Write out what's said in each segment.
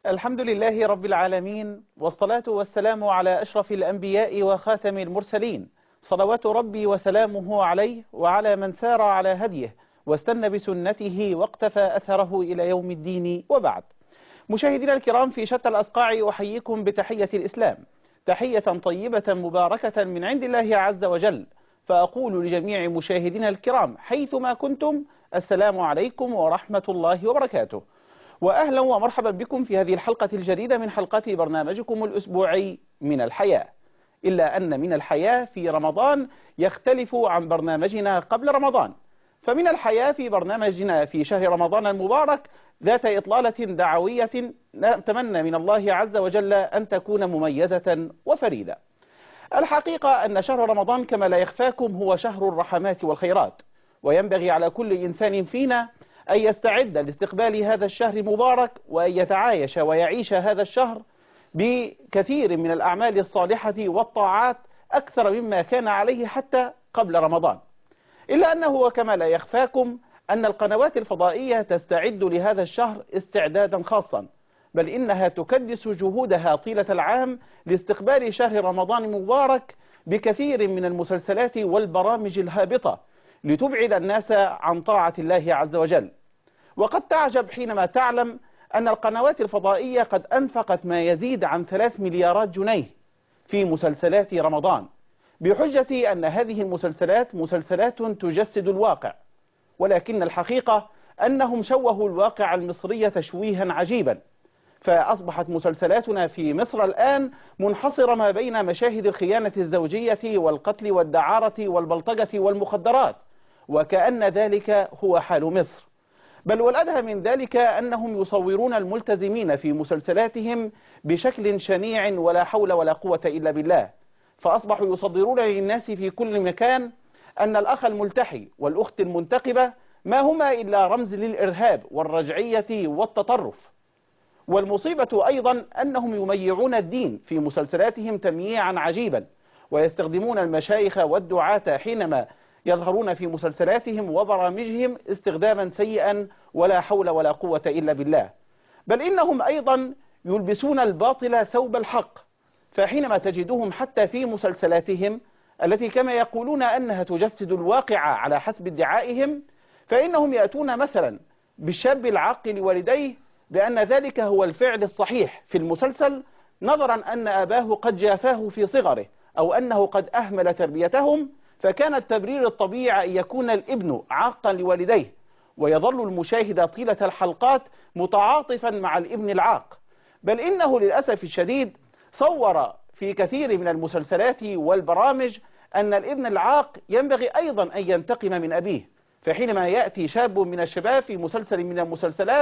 الحمد لله رب العالمين، والصلاة والسلام على أشرف الأنبياء وخاتم المرسلين، صلوات ربي وسلامه عليه وعلى من سار على هديه واستنى بسنته واقتفى أثره إلى يوم الدين، وبعد. مشاهدينا الكرام في شتى الأصقاع، أحييكم بتحية الإسلام، تحية طيبة مباركة من عند الله عز وجل، فأقول لجميع مشاهدينا الكرام حيثما كنتم: السلام عليكم ورحمة الله وبركاته، وأهلا ومرحبا بكم في هذه الحلقة الجديدة من حلقات برنامجكم الأسبوعي من الحياة. إلا أن من الحياة في رمضان يختلف عن برنامجنا قبل رمضان، فمن الحياة في برنامجنا في شهر رمضان المبارك ذات إطلالة دعوية نتمنى من الله عز وجل أن تكون مميزة وفريدة. الحقيقة أن شهر رمضان كما لا يخفاكم هو شهر الرحمات والخيرات، وينبغي على كل إنسان فينا أن يستعد لاستقبال هذا الشهر المبارك، وأن يتعايش ويعيش هذا الشهر بكثير من الأعمال الصالحة والطاعات أكثر مما كان عليه حتى قبل رمضان. إلا أنه وكما لا يخفاكم أن القنوات الفضائية تستعد لهذا الشهر استعدادا خاصا، بل إنها تكدس جهودها طيلة العام لاستقبال شهر رمضان المبارك بكثير من المسلسلات والبرامج الهابطة لتبعد الناس عن طاعة الله عز وجل. وقد تعجب حينما تعلم أن القنوات الفضائية قد أنفقت ما يزيد عن 3 مليارات جنيه في مسلسلات رمضان، بحجة أن هذه المسلسلات مسلسلات تجسد الواقع، ولكن الحقيقة أنهم شوهوا الواقع المصري تشويها عجيبا، فأصبحت مسلسلاتنا في مصر الآن منحصرة ما بين مشاهد الخيانة الزوجية والقتل والدعارة والبلطجة والمخدرات، وكأن ذلك هو حال مصر. بل والأدهى من ذلك أنهم يصورون الملتزمين في مسلسلاتهم بشكل شنيع ولا حول ولا قوة إلا بالله، فأصبحوا يصدرون للناس في كل مكان أن الأخ الملتحي والأخت المنتقبة ما هما إلا رمز للإرهاب والرجعية والتطرف. والمصيبة أيضا أنهم يميعون الدين في مسلسلاتهم تمييعا عجيبا، ويستخدمون المشايخ والدعاة حينما يظهرون في مسلسلاتهم وبرامجهم استخداما سيئا ولا حول ولا قوة إلا بالله. بل إنهم أيضا يلبسون الباطل ثوب الحق، فحينما تجدهم حتى في مسلسلاتهم التي كما يقولون أنها تجسد الواقع على حسب ادعائهم، فإنهم يأتون مثلا بالشاب العاق لوالديه بأن ذلك هو الفعل الصحيح في المسلسل، نظرا أن أباه قد جافاه في صغره أو أنه قد أهمل تربيتهم، فكان التبرير الطبيعي أن يكون الابن عاقا لوالديه، ويظل المشاهد طيلة الحلقات متعاطفا مع الابن العاق. بل إنه للأسف الشديد صور في كثير من المسلسلات والبرامج أن الابن العاق ينبغي أيضا أن ينتقم من أبيه، فحينما يأتي شاب من الشباب في مسلسل من المسلسلات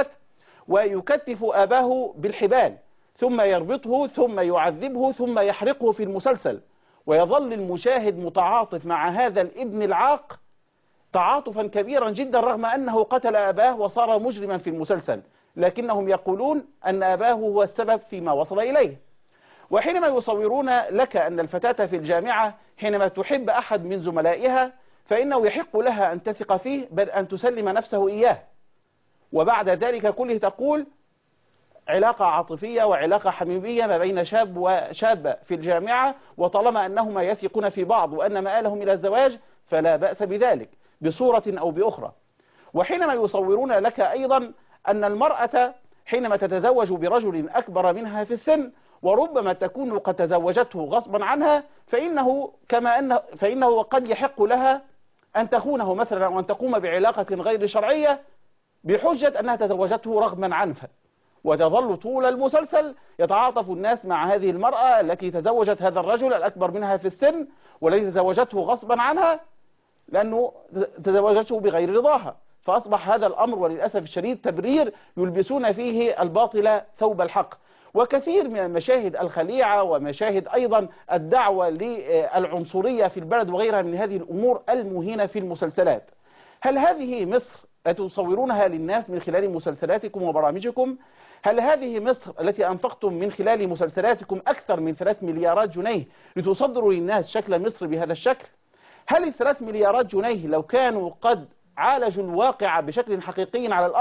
ويكتف أباه بالحبال ثم يربطه ثم يعذبه ثم يحرقه في المسلسل، ويظل المشاهد متعاطف مع هذا الابن العاق تعاطفا كبيرا جدا رغم أنه قتل أباه وصار مجرما في المسلسل، لكنهم يقولون أن أباه هو السبب فيما وصل إليه. وحينما يصورون لك أن الفتاة في الجامعة حينما تحب أحد من زملائها فإنه يحق لها أن تثق فيه بل أن تسلم نفسه إياه، وبعد ذلك كله تقول علاقة عاطفية وعلاقة حميمية ما بين شاب وشابة في الجامعة، وطالما أنهما يثقون في بعض وأن مآلهم إلى الزواج فلا بأس بذلك بصورة أو بأخرى. وحينما يصورون لك أيضا أن المرأة حينما تتزوج برجل أكبر منها في السن وربما تكون قد تزوجته غصبا عنها، فإنه قد يحق لها أن تخونه مثلا أو أن تقوم بعلاقة غير شرعية بحجة أنها تزوجته رغما عنها، وتظل طول المسلسل يتعاطف الناس مع هذه المرأة التي تزوجت هذا الرجل الأكبر منها في السن والذي تزوجته غصبا عنها لأنه تزوجته بغير رضاها. فأصبح هذا الأمر وللأسف الشديد تبرير يلبسون فيه الباطل ثوب الحق. وكثير من المشاهد الخليعة ومشاهد أيضا الدعوة للعنصرية في البلد وغيرها من هذه الأمور المهينة في المسلسلات. هل هذه مصر تصورونها للناس من خلال مسلسلاتكم وبرامجكم؟ هل هذه مصر التي أنفقتم من خلال مسلسلاتكم أكثر من 3 مليارات جنيه لتصدروا للناس شكل مصر بهذا الشكل؟ هل ال3 مليارات جنيه لو كانوا قد عالجوا الواقع بشكل حقيقي على الأرض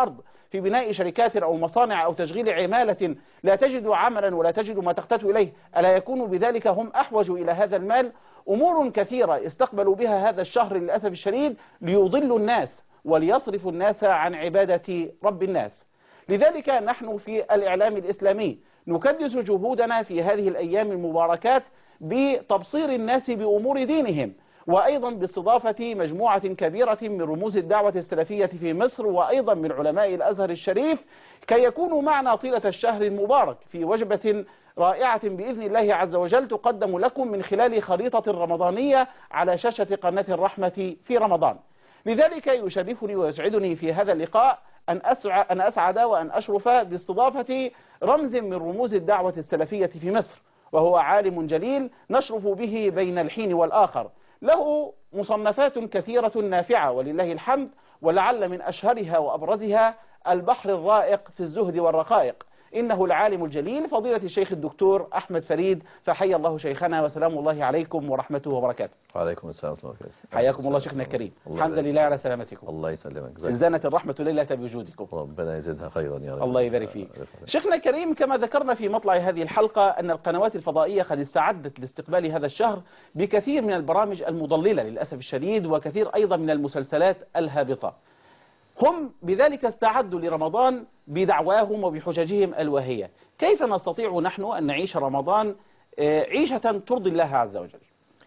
في بناء شركات أو مصانع أو تشغيل عمالة لا تجد عملا ولا تجد ما تحتاج إليه، ألا يكون بذلك هم أحوج إلى هذا المال؟ أمور كثيرة استقبلوا بها هذا الشهر للأسف الشديد ليضلوا الناس وليصرفوا الناس عن عبادة رب الناس. لذلك نحن في الإعلام الإسلامي نكدس جهودنا في هذه الأيام المباركات بتبصير الناس بأمور دينهم، وأيضا باستضافة مجموعة كبيرة من رموز الدعوة السلفية في مصر، وأيضا من علماء الأزهر الشريف، كي يكونوا معنا طيلة الشهر المبارك في وجبة رائعة بإذن الله عز وجل تقدم لكم من خلال خريطة رمضانية على شاشة قناة الرحمة في رمضان. لذلك يشرفني ويسعدني في هذا اللقاء أن أسعد وأن أشرف باستضافة رمز من رموز الدعوة السلفية في مصر، وهو عالم جليل نشرف به بين الحين والآخر، له مصنفات كثيرة نافعة ولله الحمد، ولعل من أشهرها وأبرزها البحر الرائق في الزهد والرقائق. إنه العالم الجليل فضيلة الشيخ الدكتور أحمد فريد، فحيا الله شيخنا وسلام الله عليكم ورحمته وبركاته. وعليكم السلام ورحمة الله وبركاته. حياكم الله شيخنا الكريم، الحمد لله على سلامتكم. الله يسلمك. ازدانت الرحمة ليلة بوجودكم. ربنا يزيدها خيرا يا رب. الله يبارك فيك. شيخنا الكريم، كما ذكرنا في مطلع هذه الحلقة أن القنوات الفضائية قد استعدت لاستقبال هذا الشهر بكثير من البرامج المضللة للأسف الشديد، وكثير أيضا من المسلسلات الهابطة. هم بذلك استعدوا لرمضان بدعواهم وبحججهم الواهية. كيف نستطيع نحن أن نعيش رمضان عيشة ترضي الله عز وجل؟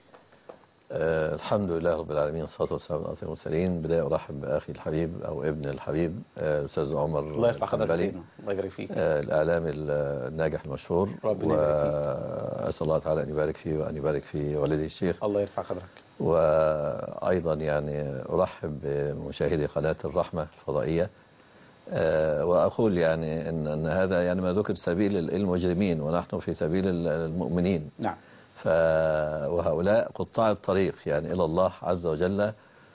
الحمد لله رب العالمين، الصلاة والسلام على المرسلين. بداية أرحب بأخي الحبيب أو ابن الحبيب الأستاذ عمر الله يرفع قدرك، الله يبارك فيك، الإعلامي الناجح المشهور، وأسأل الله تعالى أن يبارك فيه وأن يبارك في والدي الشيخ. الله يرفع قدرك. وأيضا يعني أرحب بمشاهدي قناة الرحمة الفضائية، وأقول يعني أن هذا يعني ما ذكر سبيل المجرمين ونحن في سبيل المؤمنين. نعم. وهؤلاء قطاع الطريق يعني إلى الله عز وجل.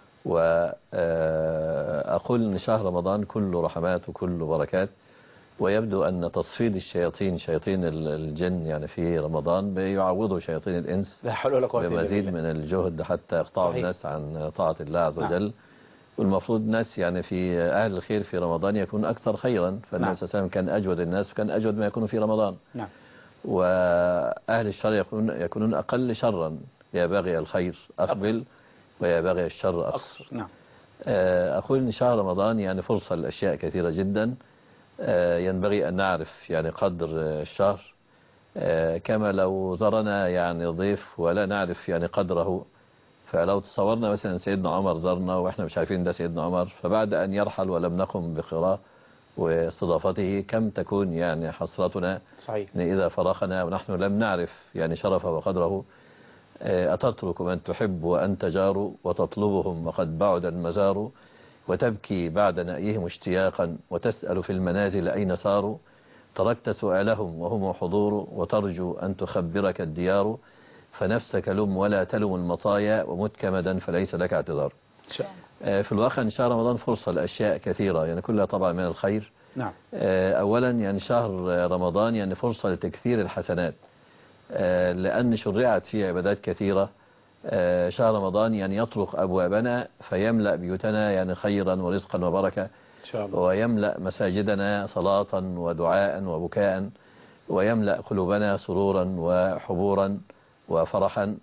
وأقول أن شهر رمضان كله رحمات وكله بركات، ويبدو أن تصفيد الشياطين، شياطين الجن يعني في رمضان بيعوضوا شياطين الإنس بمزيد من الجهد حتى يقطعوا الناس عن طاعة الله عز وجل. والمفروض الناس يعني في أهل الخير في رمضان يكون أكثر خيرا، فالنبي صلى الله عليه وسلم كان أجود الناس وكان أجود ما يكون في رمضان. نعم. وأهل الشر يكونون أقل شرا. يا باغي الخير أقبل ويا باغي الشر أقصر. نعم. أقول أن شهر رمضان يعني فرصة لأشياء كثيرة جدا، ينبغي أن نعرف يعني قدر الشهر، كما لو زرنا يعني ضيف ولا نعرف يعني قدره. فلو تصورنا مثلا سيدنا عمر زرنا وإحنا مش عارفين ده سيدنا عمر، فبعد أن يرحل ولم نقم بقراه واستضافته كم تكون يعني حسرتنا. صحيح. إذا فرغنا ونحن لم نعرف يعني شرفه وقدره. أتترك من تحب وأنت جار، وتطلبهم وقد بعد المزار، وتبكي بعد نأيهم اشتياقا، وتسأل في المنازل أين ساروا. تركت سؤالهم وهم حضور، وترجو أن تخبرك الديار. فنفسك لم ولا تلم المطايا، ومت كمدا فليس لك اعتذار. إن شاء الله. في الواقع إن شهر رمضان فرصة لأشياء كثيرة يعني كلها طبعا من الخير. نعم. أولا يعني شهر رمضان يعني فرصة لتكثير الحسنات، لأن شرعت فيه عبادات كثيرة. شهر رمضان يعني يطرق أبوابنا فيملأ بيوتنا يعني خيرا ورزقا وبركة إن شاء الله. ويملأ مساجدنا صلاة ودعاء وبكاء، ويملأ قلوبنا سرورا وحبورا وفرحا.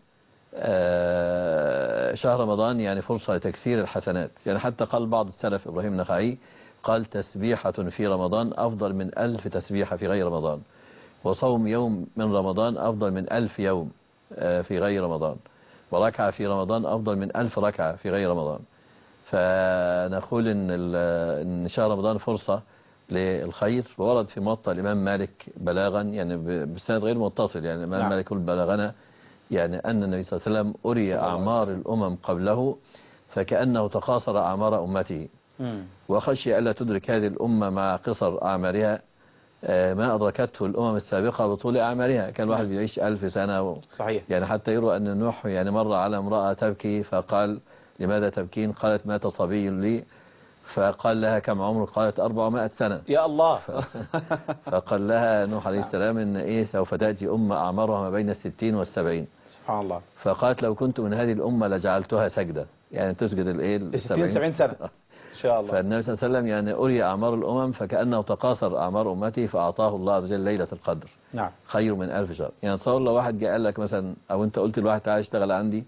شهر رمضان يعني فرصة لتكثير الحسنات. يعني حتى قال بعض السلف إبراهيم النخعي قال: تسبيحة في رمضان أفضل من 1000 تسبيحة في غير رمضان، وصوم يوم من رمضان أفضل من 1000 يوم في غير رمضان، وركعة في رمضان أفضل من 1000 ركعة في غير رمضان. فنقول إن شهر رمضان فرصة للخير. وورد في موطأ الإمام مالك بلاغا يعني بسند غير متصل، يعني الإمام مالك يقول بلغنا يعني أن النبي صلى الله عليه وسلم أري أعمار الأمم قبله فكأنه تقاصر أعمار أمته، وخشي ألا تدرك هذه الأمة مع قصر أعمارها ما أدركته الأمم السابقة بطول أعمارها. كان الواحد بيعيش 1000 سنة صحيح. يعني حتى يروى أن نوح يعني مر على امرأة تبكي فقال: لماذا تبكين؟ قالت: مات صبي لي. فقال لها: كم عمرك؟ قالت: 400 سنة. يا الله. فقال لها نوح عليه السلام إن سوف تأتي أمة أعمارها ما بين 60 و70. سبحان الله. فقالت: لو كنت من هذه الأمة لجعلتها سجدة، يعني تسجد 60-70 سنة. إن شاء الله. فالنبي صلى الله عليه وسلم يعني أري أعمار الأمم فكأنه تقاصر أعمار أمته فأعطاه الله عز وجل ليلة القدر. نعم. خير من 1000 شهر. يعني تصور لو واحد جاء قال لك مثلا، أو أنت قلت لواحد تعالى اشتغل عندي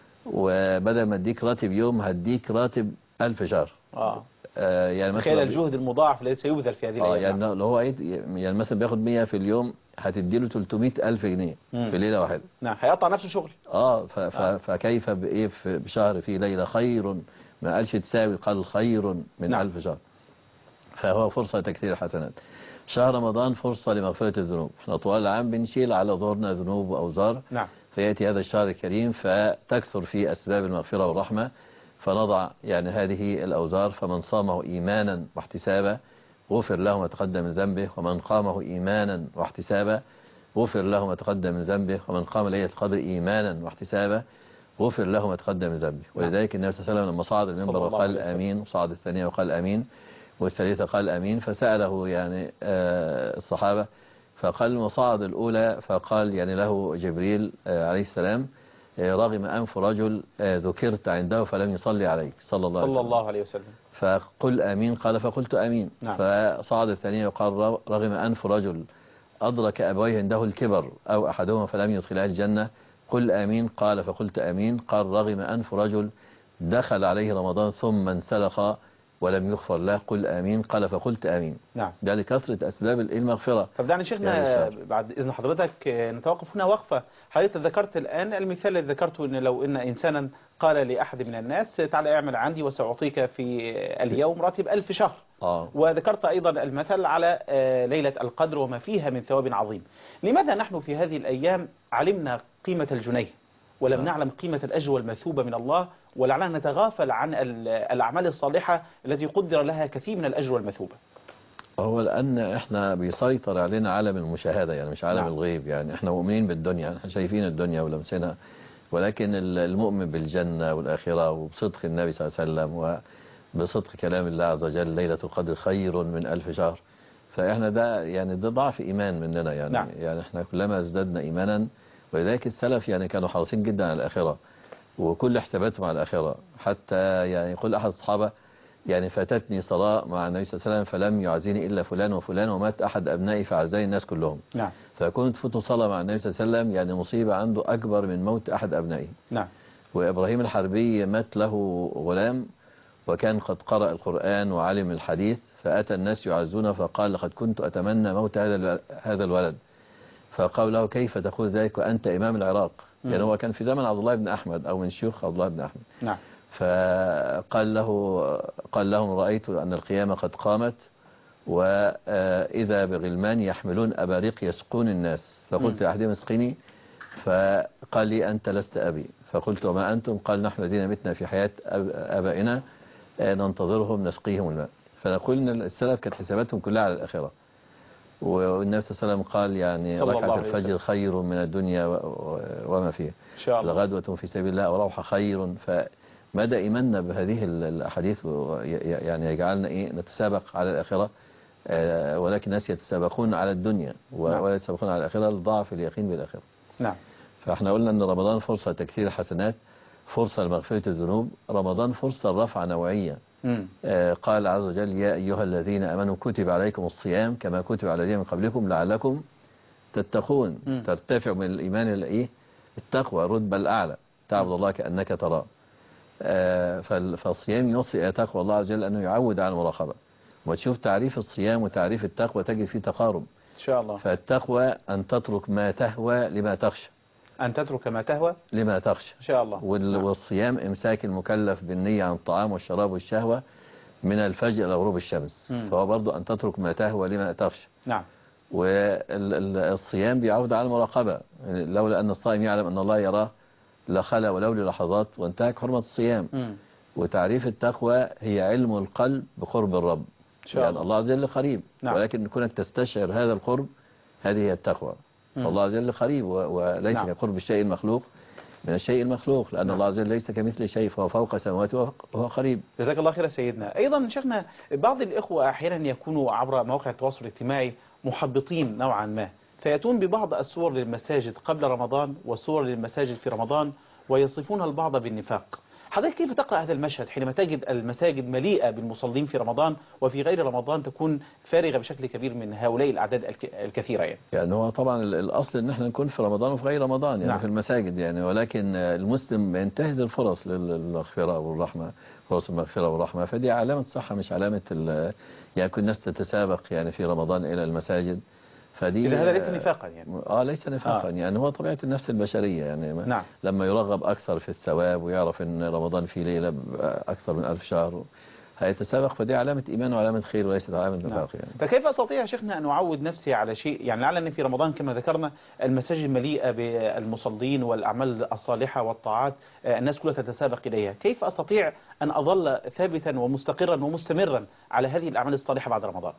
وبدل ما اديك راتب يوم هديك راتب 1000 شهر. يعني مثلا تخيل الجهد المضاعف الذي سيبذل في هذه الأيام. يعني لو هو يعني مثلا بياخد 100 في اليوم هتديله 300,000 جنيه في ليلة واحدة. نعم، هيقطع نفسه شغل. فكيف بإيه بشهر في ليلة خير، ما قالش تساوي، قال خير من 1000 شهر. فهو فرصة تكثير الحسنات. شهر رمضان فرصة لمغفرة الذنوب. احنا طوال العام بنشيل على ظهرنا ذنوب وأوزار. نعم. فيأتي هذا الشهر الكريم فتكثر فيه أسباب المغفرة والرحمة، فنضع يعني هذه الأوزار. فمن صامه إيمانا واحتسابا غفر له ما تقدم من ذنبه، ومن قامه إيمانا واحتسابا غفر له ما تقدم من ذنبه، ومن قام ليلة القدر إيمانا واحتسابا غفر له ما تقدم من ذنبه. ولذلك النبي صلى الله عليه وسلم لما صعد المنبر وقال آمين، وصعد الثانية وقال آمين، والثالثة قال آمين، فسأله يعني الصحابة فقال وصعد الأولى فقال يعني له جبريل عليه السلام رغم أنف رجل ذكرت عنده فلم يصلي عليك صلى الله عليه وسلم فقل آمين، قال فقلت آمين. نعم. فصعد الثانية وقال رغم أنف رجل أدرك أبويه عنده الكبر أو أحدهما فلم يدخلها الجنة، قل آمين، قال فقلت آمين. قال رغم أنف رجل دخل عليه رمضان ثم انسلخ ولم يغفر له، قل آمين، قال فقلت آمين. نعم. ده لكثرة أسباب المغفرة. طب دعني شيخنا بعد إذن حضرتك نتوقف هنا وقفة. حضرتك ذكرت الآن المثال الذي ذكرته أن لو أن إنسانا قال لأحد من الناس تعالى اعمل عندي وسأعطيك في اليوم راتب 1000 شهر. وذكرت أيضا المثل على ليلة القدر وما فيها من ثواب عظيم. لماذا نحن في هذه الأيام علمنا قيمة الجنيه ولم نعلم قيمة الأجر والمثوبة من الله، ولعلنا نتغافل عن الأعمال الصالحة التي قدر لها كثير من الأجر والمثوبة؟ هو لأن احنا بيسيطر علينا عالم المشاهدة، يعني مش عالم نعم. الغيب. يعني احنا مؤمنين بالدنيا، احنا شايفين الدنيا ولمسنا، ولكن المؤمن بالجنة والآخرة وبصدق النبي صلى الله عليه وسلم وبصدق كلام الله عز وجل ليلة القدر خير من 1000 شهر. فاحنا ده يعني ده ضعف إيمان مننا يعني. نعم. يعني احنا كلما ازددنا إيمانا، ولذلك السلف يعني كانوا حريصين جدا على الآخرة وكل حساباتهم على الآخرة. حتى يعني يقول أحد الصحابة يعني فاتتني صلاة مع النبي صلى الله عليه وسلم فلم يعزيني إلا فلان وفلان ومات أحد أبنائي فعزاني الناس كلهم. نعم. فكنت فوت صلاة مع النبي صلى الله عليه وسلم يعني مصيبة عنده أكبر من موت أحد أبنائه. نعم. وإبراهيم الحربي مات له غلام وكان قد قرأ القرآن وعلم الحديث، فأتى الناس يعزونه فقال لقد كنت أتمنى موت هذا الولد. فقال له كيف تقول ذلك وأنت إمام العراق؟ يعني هو كان في زمن عبد الله بن أحمد أو من شيوخ عبد الله بن أحمد. نعم. فقال لهم رأيت أن القيامة قد قامت وإذا بغلمان يحملون أباريق يسقون الناس، فقلت لأحدهم اسقني، فقال لي أنت لست أبي، فقلت وما أنتم؟ قال نحن الذين متنا في حياة أبائنا ننتظرهم نسقيهم الماء. فنقول أن السلف كانت حساباتهم كلها على الآخرة. والنبي صلى الله عليه وسلم قال يعني ركعة الفجر خير من الدنيا وما فيها، لغدوة في سبيل الله وروح خير. فمدى إيماننا بهذه الأحاديث يعني يجعلنا نتسابق على الآخرة، ولكن الناس يتسابقون على الدنيا ولا يتسابقون على الآخرة لضعف اليقين بالآخرة. نعم. فاحنا قلنا أن رمضان فرصة تكثير الحسنات، فرصة لمغفرة الذنوب، رمضان فرصة لرفع نوعية. قال عز وجل يا أيها الذين أمنوا كتب عليكم الصيام كما كتب على الذين من قبلكم لعلكم تتقون. ترتفع من الإيمان التقوى الرتبة الأعلى، تعبد الله كأنك تراه. فالصيام يوصي إلى تقوى الله عز وجل أنه يعود على المراقبة. وتشوف تعريف الصيام وتعريف التقوى تجد فيه تقارب إن شاء الله. فالتقوى أن تترك ما تهوى لما تخشى، أن تترك ما تهوى لما تخشى إن شاء الله. والصيام إمساك المكلف بالنية عن الطعام والشراب والشهوة من الفجر إلى غروب الشمس. فهو برضو أن تترك ما تهوى لما تخشى. نعم. والصيام بيعود على المراقبة، لولا أن الصائم يعلم أن الله يراه لخلى ولو للحظات وانتهك حرمة الصيام. وتعريف التقوى هي علم القلب بقرب الرب، يعني الله عز وجل قريب. نعم. ولكن كونك تستشعر هذا القرب، هذه هي التقوى. الله عز وجل قريب وليس نعم. كقرب الشيء المخلوق من الشيء المخلوق، لأن نعم. الله عز وجل ليس كمثل شيء، فهو فوق سماواته وهو قريب. جزاك الله خير سيدنا. أيضا شيخنا بعض الإخوة أحيانا يكونوا عبر مواقع التواصل الاجتماعي محبطين نوعا ما، فيأتون ببعض الصور للمساجد قبل رمضان وصور للمساجد في رمضان ويصفون البعض بالنفاق. حضرتك كيف تقرأ هذا المشهد حينما تجد المساجد مليئة بالمصلين في رمضان وفي غير رمضان تكون فارغة بشكل كبير من هؤلاء الأعداد الكثيرة يعني؟ يعني هو طبعا الأصل إن احنا نكون في رمضان وفي غير رمضان يعني نعم. في المساجد يعني، ولكن المسلم ينتهز الفرص للمغفرة والرحمة، فرص المغفرة والرحمة، فدي علامة صحة مش علامة يعني كل الناس تتسابق يعني في رمضان إلى المساجد. فدي إذا هذا ليس نفاقا يعني؟ ليس نفاقا يعني، هو طبيعة النفس البشرية يعني. نعم. لما يرغب أكثر في الثواب ويعرف أن رمضان فيه ليلة أكثر من 1000 شهر هيتسابق، فدي علامة إيمان وعلامة خير وليست علامة نفاق يعني. فكيف أستطيع يا شيخنا أن أعود نفسي على شيء يعني، لعل في رمضان كما ذكرنا المساجد مليئة بالمصلين والأعمال الصالحة والطاعات، الناس كلها تتسابق إليها، كيف أستطيع أن أظل ثابتا ومستقرا ومستمرا على هذه الأعمال الصالحة بعد رمضان؟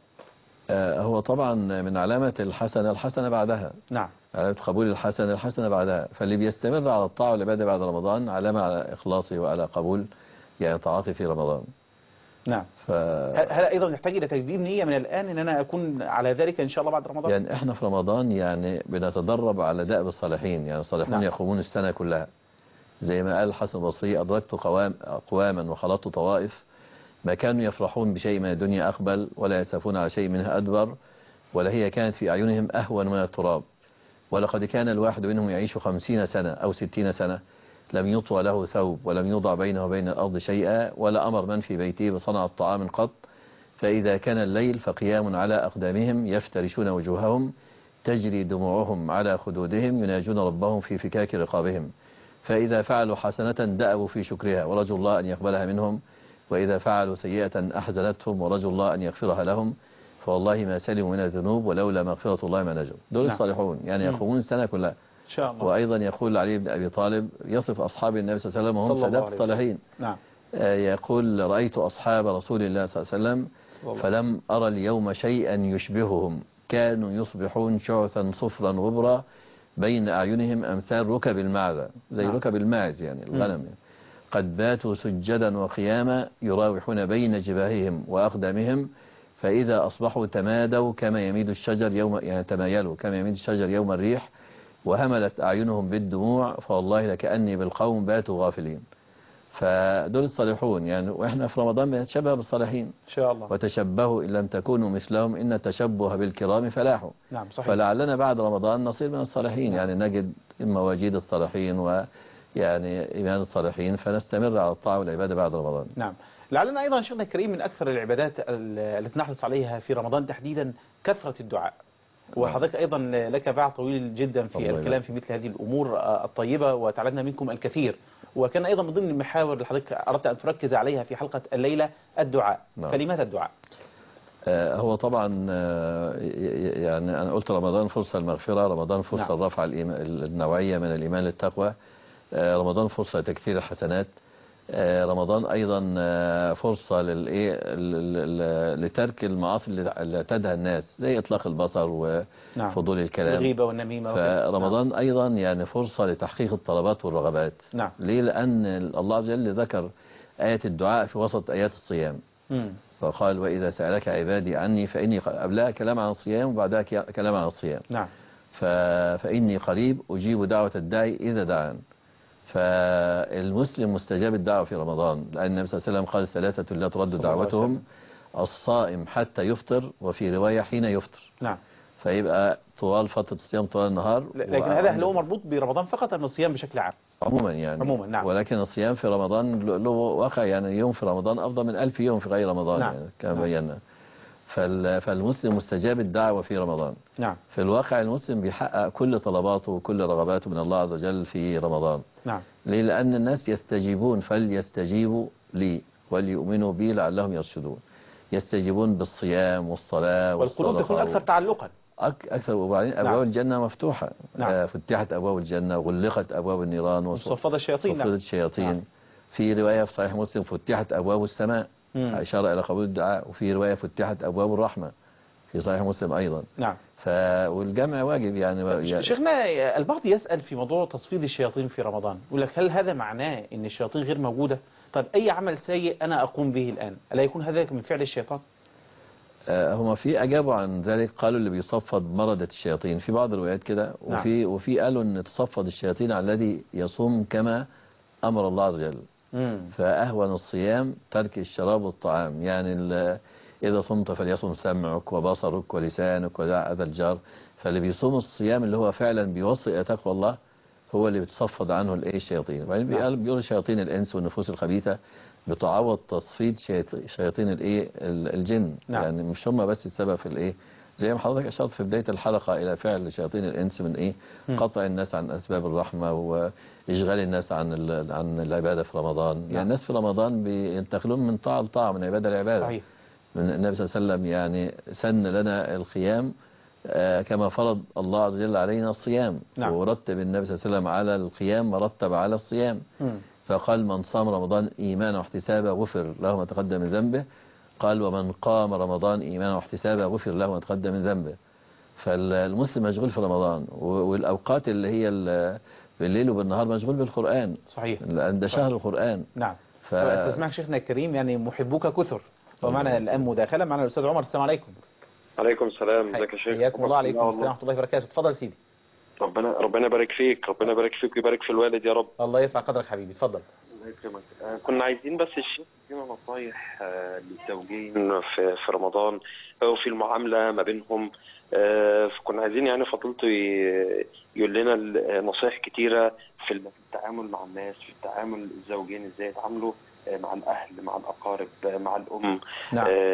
هو طبعا من علامة الحسنة بعدها. نعم. علامة قبول الحسنة بعدها، فاللي بيستمر على الطاعة والعبادة بعد رمضان علامة على إخلاصه وعلى قبول يعني طاعته في رمضان. نعم. هل أيضا يحتاج إلى تجديد نية من الآن أن أنا أكون على ذلك إن شاء الله بعد رمضان؟ يعني إحنا في رمضان يعني بنتدرب على دأب الصالحين، يعني الصالحون نعم. يقومون السنة كلها، زي ما قال الحسن البصري: أدركت أقواما وخلطت طوائف ما كانوا يفرحون بشيء من الدنيا أقبل ولا يسافون على شيء منها أدبر، ولا هي كانت في أعينهم أهون من التراب، ولقد كان الواحد منهم يعيش 50 سنة أو 60 سنة لم يطوى له ثوب ولم يوضع بينه وبين الأرض شيئا، ولا أمر من في بيته بصنع الطعام قط، فإذا كان الليل فقيام على أقدامهم يفترشون وجوههم تجري دموعهم على خدودهم يناجون ربهم في فكاك رقابهم، فإذا فعلوا حسنة دأبوا في شكرها ورجوا الله أن يقبلها منهم، وإذا فعلوا سيئة أحزنتهم ورجوا الله أن يغفرها لهم، فوالله ما سلموا من الذنوب ولولا مغفرة الله ما نجوا. دول نعم. الصالحون يعني يقومون السنة كلها إن شاء الله. وأيضا يقول علي بن أبي طالب يصف أصحاب النبي صلى الله عليه وسلم وهم سادات الصالحين. نعم. يقول: رأيت أصحاب رسول الله صلى الله عليه وسلم فلم أرى اليوم شيئا يشبههم، كانوا يصبحون شعثا صفرا غبرا بين أعينهم أمثال ركب المعزة، زي نعم. ركب الماعز يعني الغنم يعني. قد باتوا سجدا وقياما يراوحون بين جباههم وأقدامهم، فإذا أصبحوا تمادوا كما يميد الشجر يعني تمايلوا كما يميد الشجر يوم الريح، وهملت أعينهم بالدموع، فوالله لكأني بالقوم باتوا غافلين. فدول الصالحون يعني، وإحنا في رمضان بنتشبه بالصالحين إن شاء الله. وتشبهوا إن لم تكونوا مثلهم إن التشبه بالكرام فلاحوا. نعم صحيح. فلعلنا بعد رمضان نصير من الصالحين. نعم. يعني نجد مواجيد الصالحين ويعني إيمان الصالحين، فنستمر على الطاعة والعبادة بعد رمضان. نعم. لعلنا أيضا شيخنا الكريم من أكثر العبادات التي نحرص عليها في رمضان تحديدا كثرة الدعاء، وحضرتك أيضا لك باع طويل جدا في الكلام في مثل هذه الأمور الطيبة، وتعلمنا منكم الكثير، وكان أيضا من ضمن المحاور اللي حضرتك أردت أن تركز عليها في حلقة الليلة الدعاء. نعم. فلماذا الدعاء؟ هو طبعا يعني أنا قلت رمضان فرصة المغفرة، رمضان فرصة نعم. الرفع النوعية من الإيمان للتقوى، رمضان فرصة تكثير الحسنات، رمضان أيضا فرصة لترك المعاصي اللي تدهى الناس زي إطلاق البصر وفضول الكلام، الغيبة والنميمة. فرمضان نعم. أيضا يعني فرصة لتحقيق الطلبات والرغبات. نعم. ليه؟ لأن الله عز وجل ذكر آية الدعاء في وسط آيات الصيام. فقال: وإذا سألك عبادي عني فإني قبلها كلام عن الصيام وبعدها كلام عن الصيام. نعم. فإني قريب أجيب دعوة الداعي إذا دعان. فالمسلم مستجاب الدعوة في رمضان، لأن النبي صلى الله عليه وسلم قال: ثلاثة لا ترد دعوتهم: الصائم حتى يفطر، وفي رواية حين يفطر. نعم. فيبقى طوال فترة الصيام طوال النهار. لكن هذا هل هو مربوط برمضان فقط أم الصيام بشكل عام؟ عموما يعني. عموما نعم. ولكن الصيام في رمضان له واقع يعني، يوم في رمضان أفضل من 1000 يوم في غير رمضان. نعم. يعني كما نعم. بينا. فالمسلم مستجاب الدعوة في رمضان. نعم. في الواقع المسلم بيحقق كل طلباته وكل رغباته من الله عز وجل في رمضان. نعم. ليه؟ لأن الناس يستجيبون، فليستجيبوا لي وليؤمنوا بي لعلهم يرشدون. يستجيبون بالصيام والصلاة والقلوب تكون أكثر تعلقا. أكثر. وبعدين أبواب نعم. الجنة مفتوحة. نعم. فتحت أبواب الجنة وغلقت أبواب النيران وصفد الشياطين. صفدت الشياطين. نعم. في رواية في صحيح مسلم: فتحت أبواب السماء، إشارة إلى قبول الدعاء. وفي رواية: فتحت أبواب الرحمة، في صحيح مسلم أيضا. نعم. والجمع واجب يعني. شيخنا البعض يسأل في موضوع تصفيد الشياطين في رمضان، يقول لك: هل هذا معناه أن الشياطين غير موجودة؟ طيب أي عمل سيء أنا أقوم به الآن ألا يكون هذا من فعل الشيطان؟ هم في أجابوا عن ذلك، قالوا اللي بيصفد مردة الشياطين في بعض الروايات كده. نعم. وفي قالوا أن تصفد الشياطين على الذي يصوم كما أمر الله عز وجل. فأهون الصيام ترك الشراب والطعام، يعني إذا صمت فليصم سمعك وبصرك ولسانك ودع أذى الجار. فاللي بيصوم الصيام اللي هو فعلا بيوصي إلى تقوى الله هو اللي بتصفد عنه الشياطين. وبعدين بيقول شياطين الإنس والنفوس الخبيثة بتعوض تصفيد شياطين الجن. يعني مش هم بس السبب في زي ما حضرتك أشرت في بداية الحلقة إلى فعل شياطين الإنس من قطع الناس عن أسباب الرحمة وإشغال الناس عن العبادة في رمضان. يعني الناس في رمضان بينتقلون من طاعة لطاعة، من عبادة لعبادة. صحيح. من النبي صلى الله عليه وسلم يعني سن لنا القيام كما فرض الله عز وجل علينا الصيام. ورتب النبي صلى الله عليه وسلم على القيام مرتب على الصيام. فقال من صام رمضان إيمانا واحتسابا غفر له ما تقدم من ذنبه. قال ومن قام رمضان إيمانا واحتسابا غفر له ما تقدم من ذنبه. فالمسلم مشغول في رمضان، والأوقات اللي هي بالليل وبالنهار مشغول بالقرآن. صحيح. لأن ده شهر القرآن. نعم. تسمعك شيخنا الكريم، يعني محبوك كثر. ومعنا الآن مداخلة معنا الأستاذ عمر. السلام عليكم. عليكم السلام. ازيك يا شيخ؟ حياكم الله. عليكم السلام ورحمة الله وبركاته. اتفضل سيدي. ربنا يبارك فيك، ربنا يبارك فيك ويبارك في الوالد يا رب. الله يرفع قدرك حبيبي. اتفضل. الله يكرمك. كنا عايزين بس الشيخ يدينا نصايح للزوجين في رمضان وفي المعاملة ما بينهم. فكنا عايزين يعني فضيلته يقول لنا نصايح كتيرة في التعامل مع الناس، في التعامل الزوجين ازاي يتعاملوا مع الأهل، مع الأقارب، مع الأم. نعم.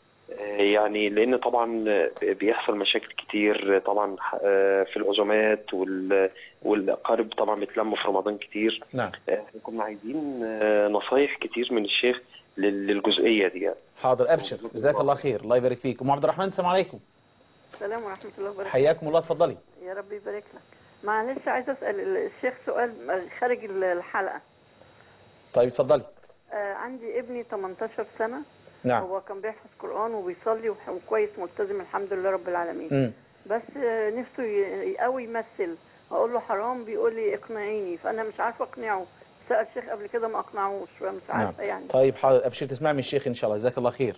يعني لأن طبعا بيحصل مشاكل كتير طبعا في العزومات والأقارب طبعا بيتلموا في رمضان كتير. نعم. كنا عايزين نصايح كتير من الشيخ للجزئية دي يعني. حاضر. أبشر. جزاك الله خير. الله يبارك فيك. أم عبد الرحمن. السلام عليكم. السلام ورحمة الله وبركاته. حياكم الله. اتفضلي. يا رب يبارك لك. معلش عايزة أسأل الشيخ سؤال خارج الحلقة. طيب اتفضلي. عندي ابني 18 سنة. نعم. هو كان بيحفظ قرآن وبيصلي وكويس ملتزم الحمد لله رب العالمين. بس نفسه قوي يمثل. أقول له حرام، بيقول لي اقنعيني، فأنا مش عارفة أقنعه. سأل الشيخ قبل كده ما أقنعوش، فمش عارفة. يعني. طيب حاضر. أبشر تسمع من الشيخ إن شاء الله. جزاك الله خير.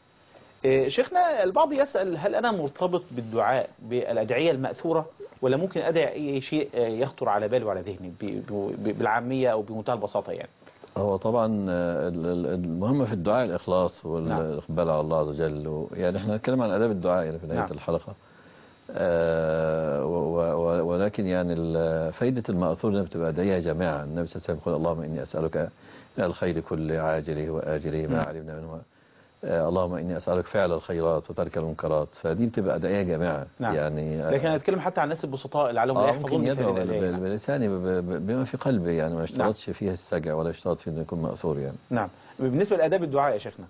شيخنا البعض يسأل هل أنا مرتبط بالدعاء بالأدعية المأثورة، ولا ممكن أدعي أي شيء يخطر على بالي وعلى ذهني بالعامية أو بمنتهى البساطة يعني؟ هو طبعا المهم في الدعاء الإخلاص والإقبال على الله عز وجل. يعني احنا نتكلم عن آداب الدعاء يعني في نهاية الحلقة. ولكن يعني فايدة المأثور انها بتبقى أدعية جماعة. النبي صلى الله عليه وسلم يقول اللهم إني أسألك الخير كل عاجله وآجله ما علمنا منه. اللهم إني أسألك فعل الخيرات وترك المنكرات. فدي بتبقى أدعية جماعة. يعني لكن أنا أتكلم حتى عن الناس البسطاء اللي عليهم لا يحفظون. ممكن يدعو بلساني بما في قلبي، يعني ما يشترطش فيه السجع ولا يشترط فيه انه يكون مأثور يعني. نعم. بالنسبة لآداب الدعاء يا شيخنا،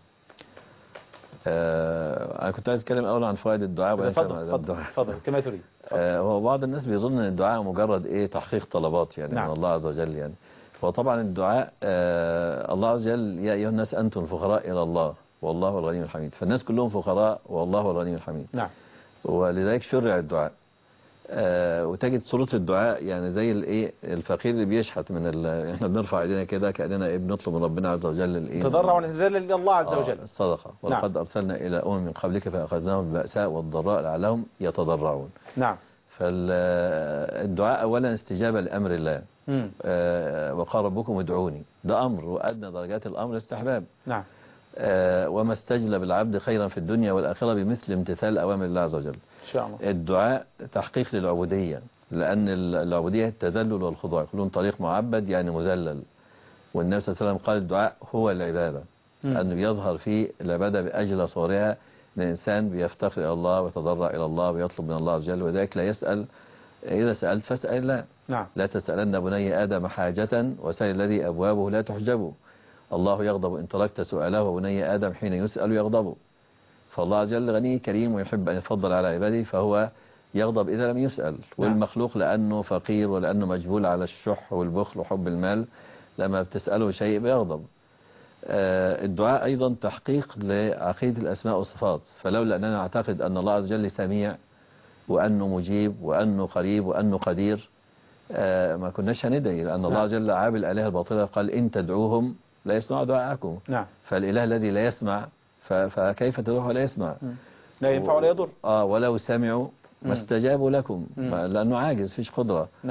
أنا كنت عايز أتكلم أولا عن فوائد الدعاء. تفضل كما تريد. هو بعض الناس بيظن أن الدعاء مجرد تحقيق طلبات يعني من الله عز وجل يعني. فطبعا الدعاء الله عز وجل يا أيها الناس أنتم الفقراء إلى الله والله هو الغني الحميد. فالناس كلهم فقراء والله هو الغني الحميد. نعم. ولذلك شرع الدعاء. وتجد صورة الدعاء يعني زي الفقير اللي بيشحت احنا بنرفع ايدينا كده كأننا بنطلب من ربنا عز وجل تضرع ونتذلل إلى الله عز وجل. الصدقة. ولقد أرسلنا إلى من قبلك فأخذناهم بالبأساء والضراء لعلهم يتضرعون. نعم. فالدعاء أولا استجابة لأمر الله. وقال ربكم ادعوني، ده أمر، وأدنى درجات الأمر استحباب. نعم. وما استجلب العبد خيرا في الدنيا والآخرة بمثل امتثال أوامر الله عز وجل. إن شاء الله. الدعاء تحقيق للعبودية، لأن العبودية التذلل والخضوع، يقولون طريق معبد يعني مذلل. والنبي صلى الله عليه وسلم قال الدعاء هو العبادة، أنه يظهر فيه العبادة بأجل صورها، أن الإنسان بيفتقر إلى الله ويتضرع إلى الله ويطلب من الله عز وجل. وذلك لا يسأل، إذا سألت فاسأل الله. نعم. لا تسألن بني آدم حاجة وسأل الذي أبوابه لا تحجبه. الله يغضب إن تركت سؤاله، وبني آدم حين يسأل يغضب. فالله عز وجل غني كريم ويحب أن يتفضل على عباده، فهو يغضب إذا لم يسأل. والمخلوق لأنه فقير ولأنه مجبول على الشح والبخل وحب المال، لما بتسأله شيء بيغضب. الدعاء أيضا تحقيق لعقيدة الأسماء والصفات. فلولا أننا نعتقد أن الله عز وجل سميع وأنه مجيب وأنه قريب وأنه قدير ما كناش هندعي، لأن الله عز وجل عاب الآلهة الباطلة قال إن تدعوهم لا يسمع دعاءكم. نعم. فالإله الذي لا يسمع فكيف تدعوه ولا يسمع؟ لا ينفع ولا يضر. ولو سمعوا ما استجابوا لكم، لأنه عاجز فيش قدرة. نعم.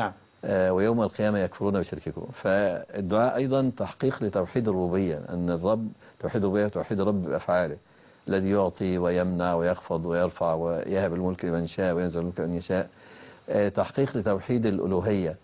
ويوم القيامة يكفرون بشرككم. فالدعاء أيضا تحقيق لتوحيد الربوبية، أن الرب توحيد الربوبية وتوحيد الرب بأفعاله، الذي يعطي ويمنع ويخفض ويرفع ويهب الملك لمن شاء وينزل الملك لمن يشاء. تحقيق لتوحيد الألوهية.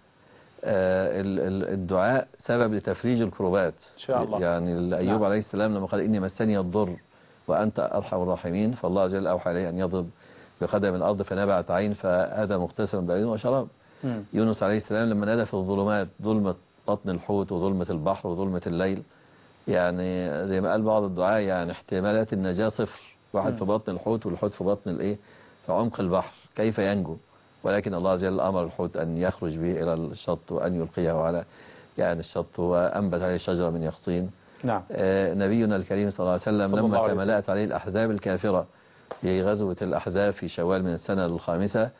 الدعاء سبب لتفريج الكروبات إن شاء الله. يعني أيوب عليه السلام لما قال إني مسني الضر وأنت أرحم الراحمين، فالله جل أوحى عليه أن يضرب بقدم الأرض فنبعت عين فهذا مغتسل بعين وشراب. يونس عليه السلام لما نادى في الظلمات، ظلمة بطن الحوت وظلمة البحر وظلمة الليل، يعني زي ما قال بعض الدعاء يعني احتمالات النجاة صفر، واحد في بطن الحوت والحوت في بطن الايه، في عمق البحر، كيف ينجو؟ ولكن الله جل أمر الحوت أن يخرج به إلى الشط وأن يلقيه على يعني الشط وأنبت عليه شجرة من يقطين. نعم. نبينا الكريم صلى الله عليه وسلم لما تملأت عليه الأحزاب الكافرة في غزوة الأحزاب في شوال من السنة الخامسة،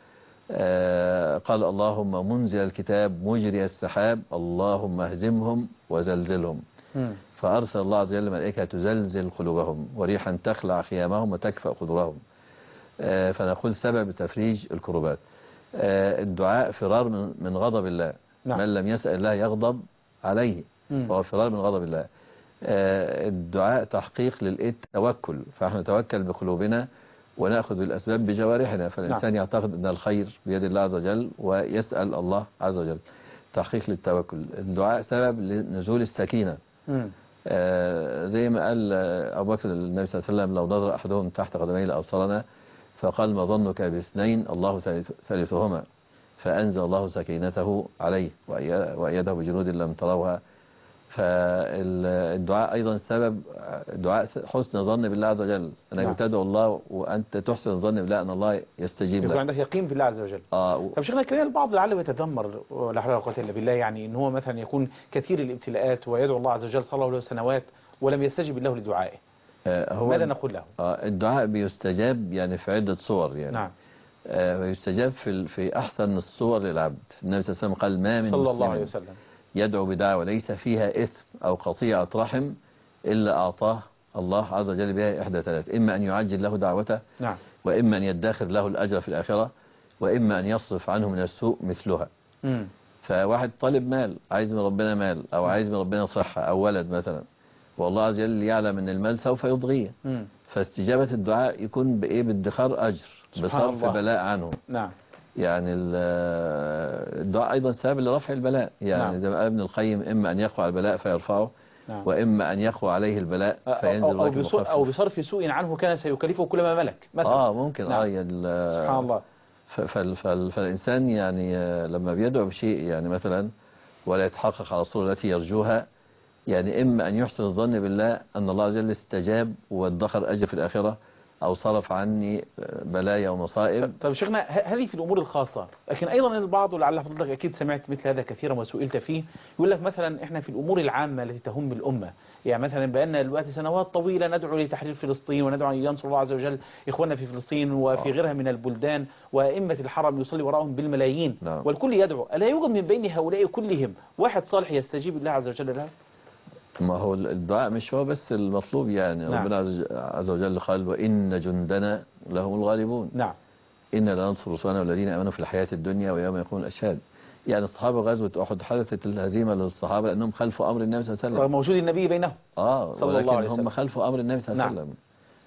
قال اللهم منزل الكتاب مجري السحاب اللهم اهزمهم وزلزلهم. فأرسل الله عز وجل ملائكة تزلزل قلوبهم وريحا تخلع خيامهم وتكفأ قدورهم. فنقول سبب تفريج الكروبات. الدعاء فرار من غضب الله. نعم. من لم يسأل الله يغضب عليه، فهو فرار من غضب الله. الدعاء تحقيق للتوكل، فنحن نتوكل بقلوبنا ونأخذ بالأسباب بجوارحنا، فالإنسان يعتقد أن الخير بيد الله عز وجل ويسأل الله عز وجل. تحقيق للتوكل. الدعاء سبب لنزول السكينة. زي ما قال أبو بكر النبي صلى الله عليه وسلم لو نظر أحدهم تحت قدميه لأبصرنا، فقال ما ظنك باثنين الله ثالثهما، فأنزل الله سكينته عليه وأيده بجنود لم تروها. فالدعاء أيضا سبب دعاء حسن الظن بالله عز وجل، أنك تدعو الله وأنت تحسن الظن بالله أن الله يستجيب لك، يكون عندك يقين بالله عز وجل. طب شيخنا الكريم، البعض لعله يتذمر ولا حول ولا قوة إلا بالله، يعني إن هو مثلا يكون كثير الابتلاءات ويدعو الله عز وجل صلى الله عليه سنوات ولم يستجب الله لدعائه، ماذا نقول له؟ الدعاء بيستجاب يعني في عدة صور يعني. نعم. ويستجاب في أحسن الصور للعبد. النبي صلى الله عليه وسلم قال ما من صلى الله عليه مسلم وسلم يدعو بدعوة ليس فيها إثم أو قطيعة رحم إلا أعطاه الله عز وجل بها إحدى ثلاث: إما أن يعجل له دعوته، نعم، وإما أن يدخر له الأجر في الآخرة، وإما أن يصرف عنه من السوء مثلها. فواحد طالب مال، عايز من ربنا مال، أو عايز من ربنا صحة أو ولد مثلا، والله عز وجل يعلم أن المال سوف يضغيه، فاستجابة الدعاء يكون بإيه؟ بادخار أجر، بصرف بلاء عنه. نعم. يعني الدعاء أيضا سبب لرفع البلاء، يعني زي ما قال ابن القيم: إما أن يقوى البلاء فيرفعه، وإما أن يقوى عليه البلاء فينزل لك مخفف، أو بصرف سوء عنه كان سيكلفه كل ما ملك مثلا. ممكن. يعني سبحان الله. فالإنسان يعني لما بيدعو بشيء يعني مثلا ولا يتحقق على الصورة التي يرجوها، يعني إما أن يحسن الظن بالله أن الله عز وجل استجاب وادخر أجر في الآخرة، أو صرف عني بلايا ومصائب. طيب شيخنا، هذه في الأمور الخاصة، لكن أيضا البعض، ولعل حضرتك أكيد سمعت مثل هذا كثيرا وسئلت فيه، يقول لك مثلا إحنا في الأمور العامة التي تهم الأمة، يعني مثلا بأن دلوقتي سنوات طويلة ندعو لتحرير فلسطين وندعو أن ينصر الله عز وجل إخواننا في فلسطين وفي غيرها من البلدان، وأئمة الحرم يصلي وراءهم بالملايين، والكل يدعو، ألا يوجد من بين هؤلاء كلهم واحد صالح يستجيب الله عز وجل له؟ ما هو الدعاء مش هو بس المطلوب يعني. نعم. ربنا عز وجل قال: وإن جندنا لهم الغالبون. نعم. إنا لننصر رسلنا والذين آمنوا في الحياة الدنيا ويوم يقوم الأشهاد. يعني الصحابة غزوة أحد حدثت الهزيمة للصحابة لأنهم خلفوا أمر النبي صلى الله عليه وسلم، موجود النبي بينهم صلى الله عليه وسلم، هم خلفوا أمر النبي صلى الله عليه وسلم.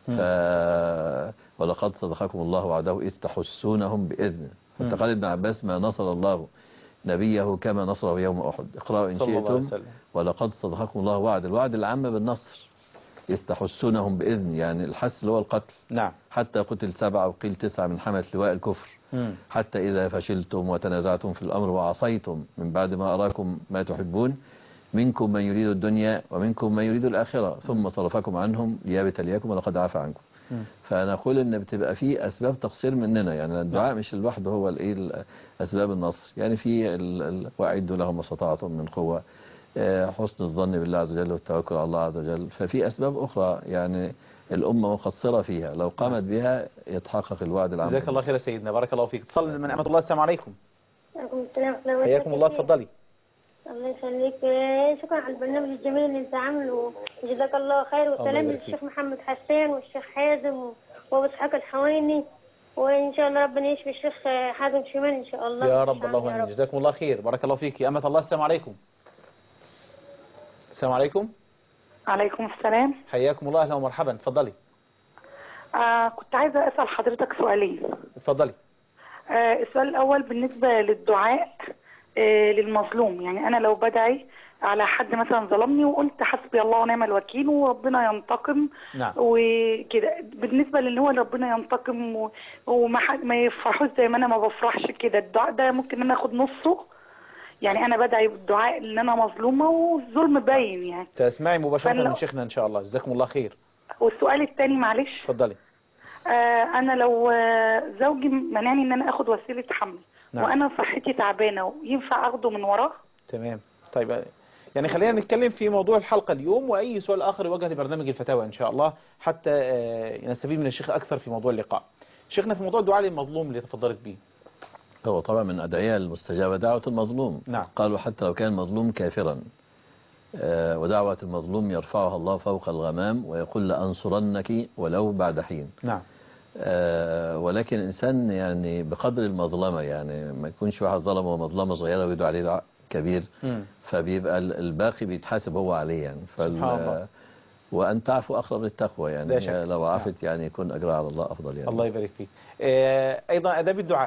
ولقد صدقكم الله وعده إذ تحسونهم بإذنه. حتى قال ابن عباس: ما نصر الله نبيه كما نصره يوم أحد. اقرأوا إن شئتم ولقد صدقكم الله وعد. الوعد العام بالنصر، إذ تحسونهم بإذن، يعني الحس اللي هو القتل. نعم. حتى قتل 7 وقيل 9 من حملة لواء الكفر. حتى إذا فشلتم وتنازعتم في الأمر وعصيتم من بعد ما أراكم ما تحبون منكم من يريد الدنيا ومنكم من يريد الآخرة ثم صرفكم عنهم ليبتليكم ولقد عفا عنكم. فنقول ان بتبقى في اسباب تقصير مننا، يعني الدعاء مش لوحده هو اسباب النصر، يعني في واعدوا لهم ما استطعتم من قوه، حسن الظن بالله عز وجل والتوكل على الله عز وجل. ففي اسباب اخرى يعني الامه مقصره فيها، لو قامت بها يتحقق الوعد العام. جزاك الله خير يا سيدنا، بارك الله فيك. اتصل من نعمه الله. السلام عليكم. وعليكم السلام. حياكم الله، اتفضلي. الله يخليك، شكرا على البرنامج الجميل اللي انت عامله، جزاك الله خير. وسلام للشيخ محمد حسان والشيخ حازم وابو اسحاق الحويني وإن شاء الله ربنا يشفي الشيخ حازم شمال إن شاء الله. يا رب، اللهم امين. جزاكم الله خير، بارك الله فيك يا أمة الله. السلام عليكم. السلام عليكم. عليكم السلام. حياكم الله، اهلا ومرحبا، اتفضلي. كنت عايزة أسأل حضرتك سؤالين. اتفضلي. السؤال الأول بالنسبة للدعاء للمظلوم، يعني أنا لو بدعي على حد مثلا ظلمني وقلت حسبي الله ونعم الوكيل وربنا ينتقم. نعم. وكده بالنسبة لأن هو ربنا ينتقم وما يفرحوش زي ما أنا ما بفرحش كده، الدعاء ده ممكن أنا أخد نصه؟ يعني أنا بدعي بالدعاء إن أنا مظلومة والظلم باين يعني. تسمعي مباشرة من شيخنا إن شاء الله، جزاكم الله خير. والسؤال الثاني معلش. اتفضلي. أنا لو زوجي منعني إن أنا أخد وسيلة حمل. نعم. وأنا صحتي تعبانة، ينفع أخده من وراه؟ تمام. طيب يعني خلينا نتكلم في موضوع الحلقة اليوم، وأي سؤال آخر يوجه لبرنامج الفتاوى إن شاء الله حتى نستفيد من الشيخ أكثر في موضوع اللقاء. شيخنا في موضوع الدعاء للمظلوم اللي تفضلت به. هو طبعا من أدعية المستجابة دعوة المظلوم. نعم. قالوا حتى لو كان مظلوم كافرا، ودعوة المظلوم يرفعها الله فوق الغمام ويقول لأنصرنك ولو بعد حين. نعم. ولكن الإنسان يعني بقدر المظلمة، يعني ما يكونش واحد ظلمه مظلمة صغيرة ويدعو عليه دعاء كبير، فبيبقى الباقي بيتحاسب هو عليه يعني. وأن تعفو أقرب للتقوى يعني، لو عفت يعني يكون أجرها على الله أفضل يعني. الله يبارك فيك. أيضا آداب الدعاء.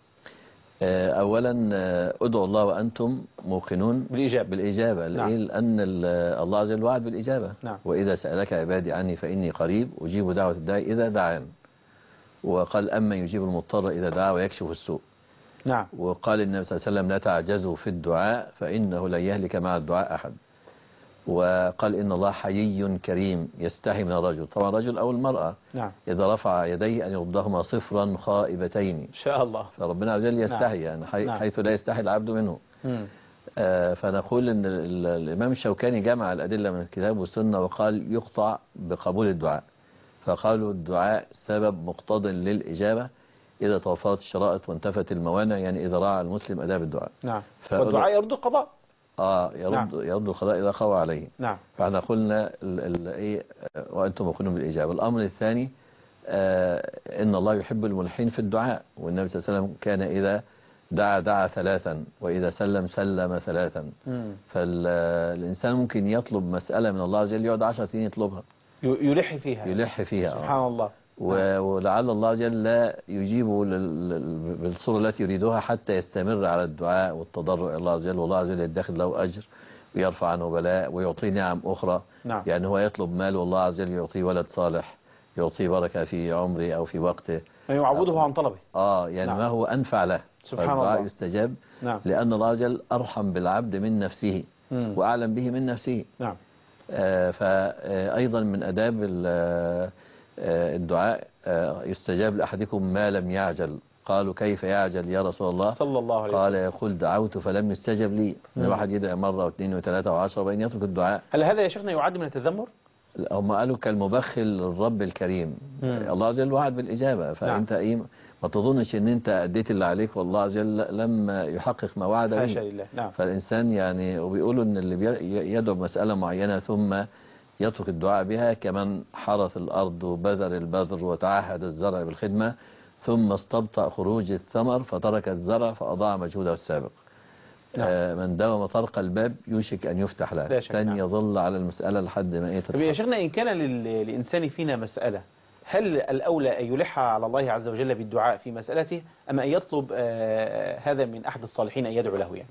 أولا ادعوا الله وأنتم موقنون بالإجابة. نعم. لأن الله عز وجل وعد بالإجابة. نعم. وإذا سألك عبادي عني فإني قريب أجيب دعوة الداعي إذا دعان. وقال أما يجيب المضطر إذا دعا ويكشف السوء. نعم. وقال النبي صلى الله عليه وسلم لا تعجزوا في الدعاء فإنه لن يهلك مع الدعاء أحد. وقال إن الله حيي كريم يستحي من الرجل، طبعا الرجل أو المرأة. نعم. إذا رفع يديه أن يردهما صفرا خائبتين إن شاء الله. فربنا عز وجل يستحي. نعم. يعني حيث لا يستحي العبد منه. فنقول أن الإمام الشوكاني جمع الأدلة من الكتاب والسنة وقال يقطع بقبول الدعاء. فقالوا الدعاء سبب مقتض للإجابة إذا توفرت الشرائط وانتفت الموانع، يعني إذا راعى المسلم أداب الدعاء. نعم. والدعاء يرد القضاء. يرد القضاء إذا خوى عليه. نعم. فاحنا قلنا وأنتم موقنون بالإجابة. الأمر الثاني إن الله يحب الملحين في الدعاء، والنبي صلى الله عليه وسلم كان إذا دعا ثلاثا وإذا سلم ثلاثا. فالإنسان ممكن يطلب مسألة من الله عز وجل يقعد 10 سنين يطلبها، يلح فيها. سبحان الله. ولعل الله عز وجل لا يجيبه بالصورة التي يريدها حتى يستمر على الدعاء والتضرع إلى الله عز وجل، والله عز وجل يدخل له أجر ويرفع عنه بلاء ويعطيه نعم أخرى. نعم. يعني هو يطلب مال والله عز وجل يعطيه ولد صالح، يعطيه بركة في عمره أو في وقته، يعوضه عن طلبه. يعني نعم. ما هو أنفع له. سبحان الله. فالدعاء يستجاب. نعم. لأن الله عز وجل أرحم بالعبد من نفسه وأعلم به من نفسه. نعم. فأيضا من أداب الدعاء يستجاب لأحدكم ما لم يعجل. قالوا كيف يعجل يا رسول الله؟ صلى الله عليه وسلم. قال يقول دعوت فلم يستجب لي. الواحد يدعي مرة واثنين وثلاثة وعشرة وبين يترك الدعاء. هل هذا يا شيخنا يعد من التذمر؟ هم قالوا كالمبخل الرب الكريم. الله عز وجل وعد بالإجابة. فأنت نعم. ما تظنش ان انت اديت اللي عليك والله عز وجل لم يحقق ما وعد به. حاشا لله. نعم. فالإنسان يعني وبيقولوا ان اللي يدعو بمسألة معينة ثم يترك الدعاء بها كمن حرث الأرض وبذر البذر وتعهد الزرع بالخدمة ثم استبطأ خروج الثمر فترك الزرع فأضاع مجهوده السابق. نعم. من داوم طرق الباب يوشك أن يفتح له. ثاني يظل على المسألة لحد ما طب يا شيخنا إن كان للإنسان فينا مسألة، هل الأولى أن يلح على الله عز وجل بالدعاء في مسألته أم أن يطلب هذا من أحد الصالحين أن يدعو له يعني؟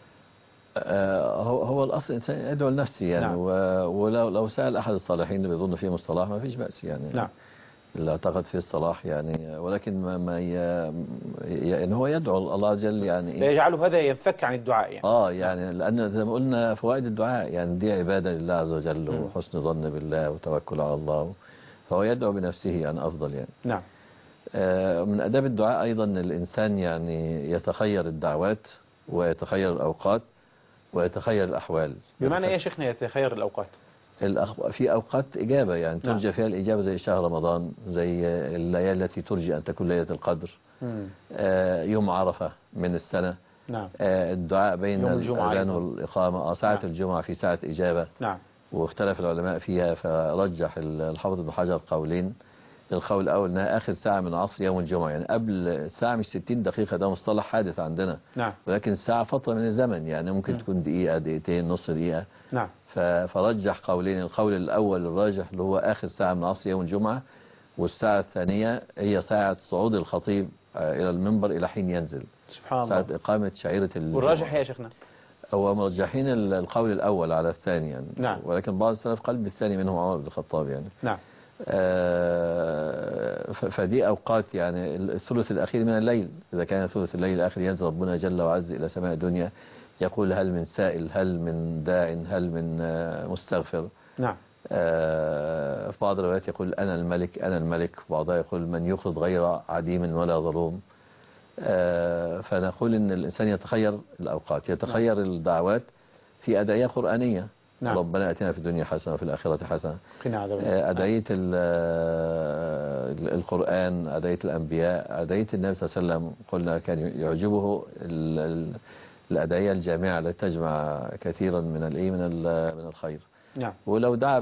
هو الأصل الإنسان يدعو لنفسه يعني. نعم. ولو سأل أحد الصالحين اللي بيظن فيهم الصلاح ما فيش بأس يعني. نعم. اللي اعتقد فيه الصلاح يعني. ولكن يعني هو يدعو الله عز وجل يعني لا يجعله هذا ينفك عن الدعاء يعني. يعني لأن زي ما قلنا فوائد الدعاء يعني دي عبادة لله عز وجل وحسن ظن بالله وتوكل على الله، فهو يدعو بنفسه يعني أفضل يعني. نعم. من أداب الدعاء أيضا الإنسان يعني يتخير الدعوات ويتخير الأوقات ويتخير الأحوال. بمعنى إيه يا شيخنا يتخير الأوقات؟ في أوقات إجابة يعني ترجى فيها الإجابة زي شهر رمضان، زي الليالي التي ترجى أن تكون ليلة القدر، يوم عرفة من السنة. نعم. الدعاء بين الأذان والإقامة، ساعة نعم. الجمعة في ساعة إجابة. نعم. واختلف العلماء فيها فرجح الحافظ ابن حجر قولين. القول الأول أنها آخر ساعة من عصر يوم الجمعة، يعني قبل الساعة مش 60 دقيقة، ده مصطلح حادث عندنا. نعم. ولكن الساعة فترة من الزمن، يعني ممكن تكون دقيقة، دقيقتين، نص دقيقة. نعم. فرجح قولين، القول الأول الراجح اللي هو آخر ساعة من عصر يوم الجمعة، والساعة الثانية هي ساعة صعود الخطيب إلى المنبر إلى حين ينزل، سبحان الله، ساعة إقامة شعيرة الجمعة. والراجح يا شيخنا؟ هو مرجحين القول الأول على الثاني يعني. نعم. ولكن بعض السلف قال بالثاني، منهم عمر بن الخطاب يعني. نعم. فدي أوقات يعني الثلث الأخير من الليل، إذا كان ثلث الليل الآخر ينزل ربنا جل وعز إلى سماء الدنيا، يقول هل من سائل، هل من داع، هل من مستغفر. نعم. في بعض الروايات يقول أنا الملك، أنا الملك، بعضها يقول من يقرض غير عديم ولا ظلوم. فنقول إن الإنسان يتخير الأوقات، يتخير الدعوات في أدعية قرآنية. نعم. ربنا أتنا في الدنيا حسنة وفي الآخرة حسنة. قنا أدعية القرآن، أدعية الأنبياء، أدعية النبي صلى الله عليه وسلم قلنا كان يعجبه الأدعية الجامعة التي تجمع كثيرا من الخير. نعم. ولو دعا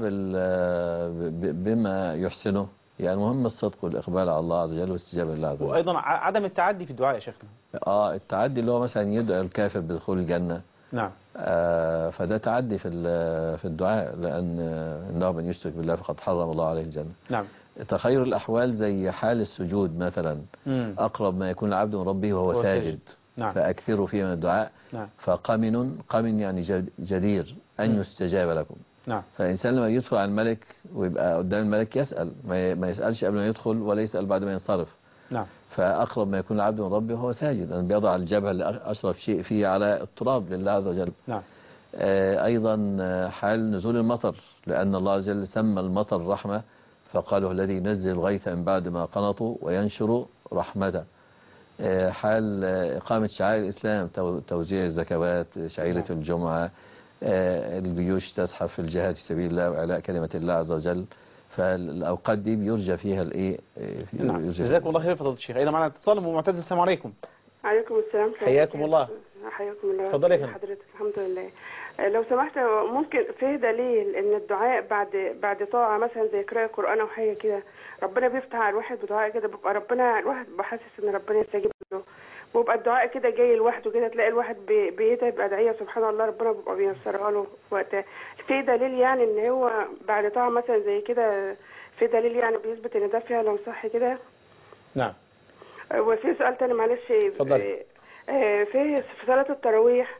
بما يحسنه، يعني مهم الصدق والإقبال على الله عز وجل والاستجابة لله عز وجل. وأيضا عدم التعدي في الدعاء يا شيخنا. التعدي اللي هو مثلا يدعو الكافر بدخول الجنة. نعم. فده تعدي في الدعاء، لأن إنه من يشرك بالله فقد حرم الله عليه الجنة. نعم. تخير الأحوال زي حال السجود مثلا، أقرب ما يكون العبد من ربه وهو ساجد. نعم. فأكثروا فيه من الدعاء. نعم. فقمن يعني جدير أن يستجاب لكم. نعم. فالإنسان لما يدخل على الملك ويبقى قدام الملك يسأل، ما يسألش قبل ما يدخل ولا يسأل بعد ما ينصرف. نعم. فأقرب ما يكون العبد من ربه وهو ساجد، أن بيضع الجبهة لأشرف شيء فيه على التراب لله عز وجل. نعم. أيضا حال نزول المطر، لأن الله عز وجل سمى المطر رحمة، فقالوا الذي ينزل الغيث من بعد ما قنطوا وينشر رحمته. حال إقامة شعائر الإسلام، توزيع الزكوات، شعيرة الجمعة، الجيوش تزحف في الجهاد في سبيل الله وإعلاء كلمة الله عز وجل. فالأوقات دي بيرجى فيها الإيه؟ نعم. جزاكم الله خير فضيلة الشيخ. أيضا معنا اتصال أم معتز. السلام عليكم. عليكم السلام. حياكم الله. حياكم الله. اتفضلي يا فندم. حضرتك. الحمد لله. لو سمحت، ممكن في دليل ان الدعاء بعد طاعه مثلا زي قراءه القران او حاجه كده، ربنا بيفتح على الواحد بدعاء كده، بيبقى ربنا الواحد بحاسس ان ربنا يستجيب له، بيبقى الدعاء كده جاي لوحده كده، تلاقي الواحد بيدعي بادعيه سبحان الله ربنا بيبقى بيسرها له في وقتها. في دليل يعني ان هو بعد طاعه مثلا زي كده، في دليل يعني بيثبت ان ده فعلا صح كده؟ نعم. وفي سؤال تاني معلش. اتفضلي. في صلاة التراويح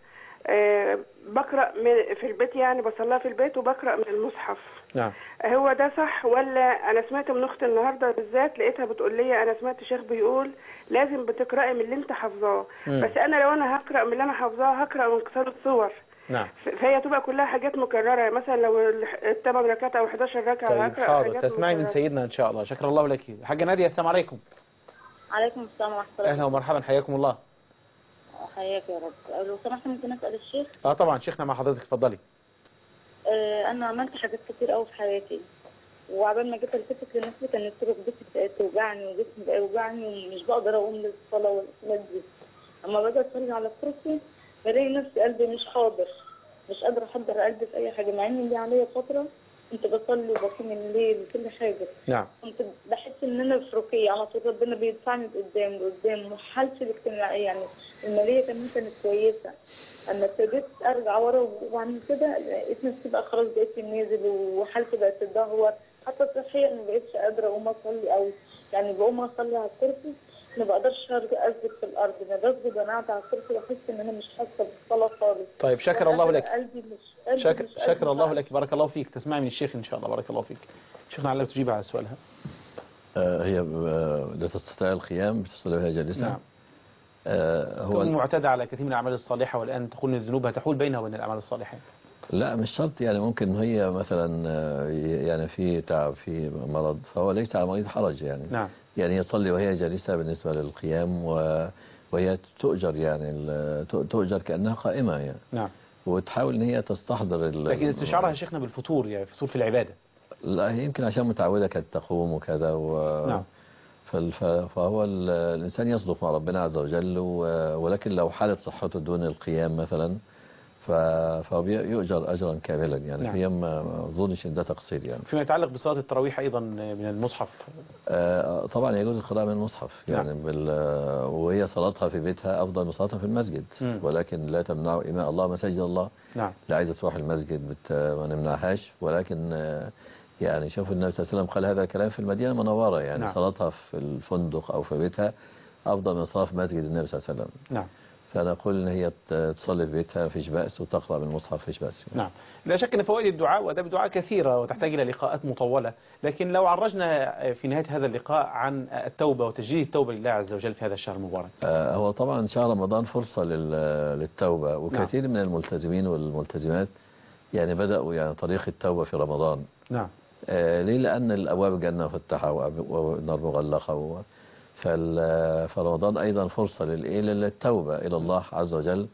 بقرأ في البيت، يعني بصليها في البيت وبقرأ من المصحف. نعم. هو ده صح ولا؟ أنا سمعت من أختي النهاردة بالذات، لقيتها بتقول لي أنا سمعت شيخ بيقول لازم بتقرأي من اللي أنت حافظاه، بس أنا لو أنا هقرأ من اللي أنا حافظاه هقرأ من كتاب الصور. نعم. فهي تبقى كلها حاجات مكررة، مثلا لو 8 ركعات أو 11 ركعة. طيب حاضر، تسمعي من سيدنا إن شاء الله. شكر الله لك. حاجة نادية. السلام عليكم. عليكم السلام ورحمة الله. أهلا ومرحبا، حياكم الله. حياك يا رب. لو سمحت ممكن أسأل الشيخ؟ طبعا شيخنا مع حضرتك، اتفضلي. أنا عملت حاجات كتير قوي في حياتي، وعبال ما جيت التفت لنفسي كانت ركبتي بقت توجعني وجسمي بقى يوجعني ومش بقدر أقوم للصلاة والصلاة دي. أما باجي أصلي على الكرسي بلاقي نفسي قلبي مش حاضر، مش قادرة أحضر قلبي في أي حاجة، مع إن اللي عليا فترة كنت بصلي وبصوم الليل وكل حاجة. نعم. كنت بحس إن أنا في رقي على طول، ربنا بيدفعني لقدام وحالتي الاجتماعية يعني المالية كمان كانت كويسة. أما ابتديت أرجع ورا وأعمل كده لقيت نفسي بقى خلاص بقيت نازل وحالتي بقت تدهور، حتى صحيا ما بقيتش قادرة أقوم أصلي، أو يعني بقوم أصلي على الكرسي ما بقدرش أسجد في الأرض، أنا بسجد وأنا قاعدة على الكرسي وأحس إن أنا مش حاسة بالصلاة خالص. طيب شكر الله لك. قلبي شكر الله لك، بارك الله فيك. تسمعي من الشيخ إن شاء الله. بارك الله فيك. شيخنا على تجيب على سؤالها. هي لا تستطيع القيام، بتصلي وهي جالسة. نعم. هو معتادة على كثير من الأعمال الصالحة، والآن تقول إن الذنوب هتحول بينها وبين الأعمال الصالحة. لا مش شرط، يعني ممكن هي مثلا يعني في تعب، في مرض، فهو ليس على المريض حرج يعني. نعم. يعني يصلي وهي جالسة بالنسبة للقيام، وهي تؤجر يعني تؤجر كأنها قائمة يعني. نعم. وتحاول ان هي تستحضر لكن استشعارها يا شيخنا بالفتور، يعني فتور في العبادة. لا هي يمكن عشان متعودة كانت تقوم وكذا نعم. فهو الإنسان يصدق مع ربنا عز وجل، ولكن لو حالة صحته دون القيام مثلا فهو يؤجر أجرا كاملا يعني. نعم. هي ما أظنش إن ده تقصير يعني. فيما يتعلق بصلاة التراويح أيضا من المصحف، طبعا يجوز القراءة من المصحف يعني. نعم. وهي صلاتها في بيتها أفضل من صلاتها في المسجد. ولكن لا تمنعوا إماء الله مساجد الله. نعم. لا عايزة تروح المسجد ما نمنعهاش، ولكن يعني شوف النبي صلى الله عليه وسلم قال هذا الكلام في المدينة المنورة يعني. نعم. صلاتها في الفندق أو في بيتها أفضل من صلاة في مسجد النبي صلى الله عليه وسلم. نعم. فنقول إن هي تصلي في بيتها فيش بأس، وتقرأ من المصحف فيش بأس. نعم. لا شك أن فوائد الدعاء وآداب الدعاء كثيرة وتحتاج إلى لقاءات مطولة، لكن لو عرجنا في نهاية هذا اللقاء عن التوبة وتجديد التوبة لله عز وجل في هذا الشهر المبارك. هو طبعا شهر رمضان فرصة للتوبة، وكثير من الملتزمين والملتزمات يعني بدأوا يعني طريق التوبة في رمضان. نعم. ليه؟ لأن الأبواب الجنة مفتحة والنار مغلقة، فرمضان أيضا فرصة للتوبة إلى الله عز وجل.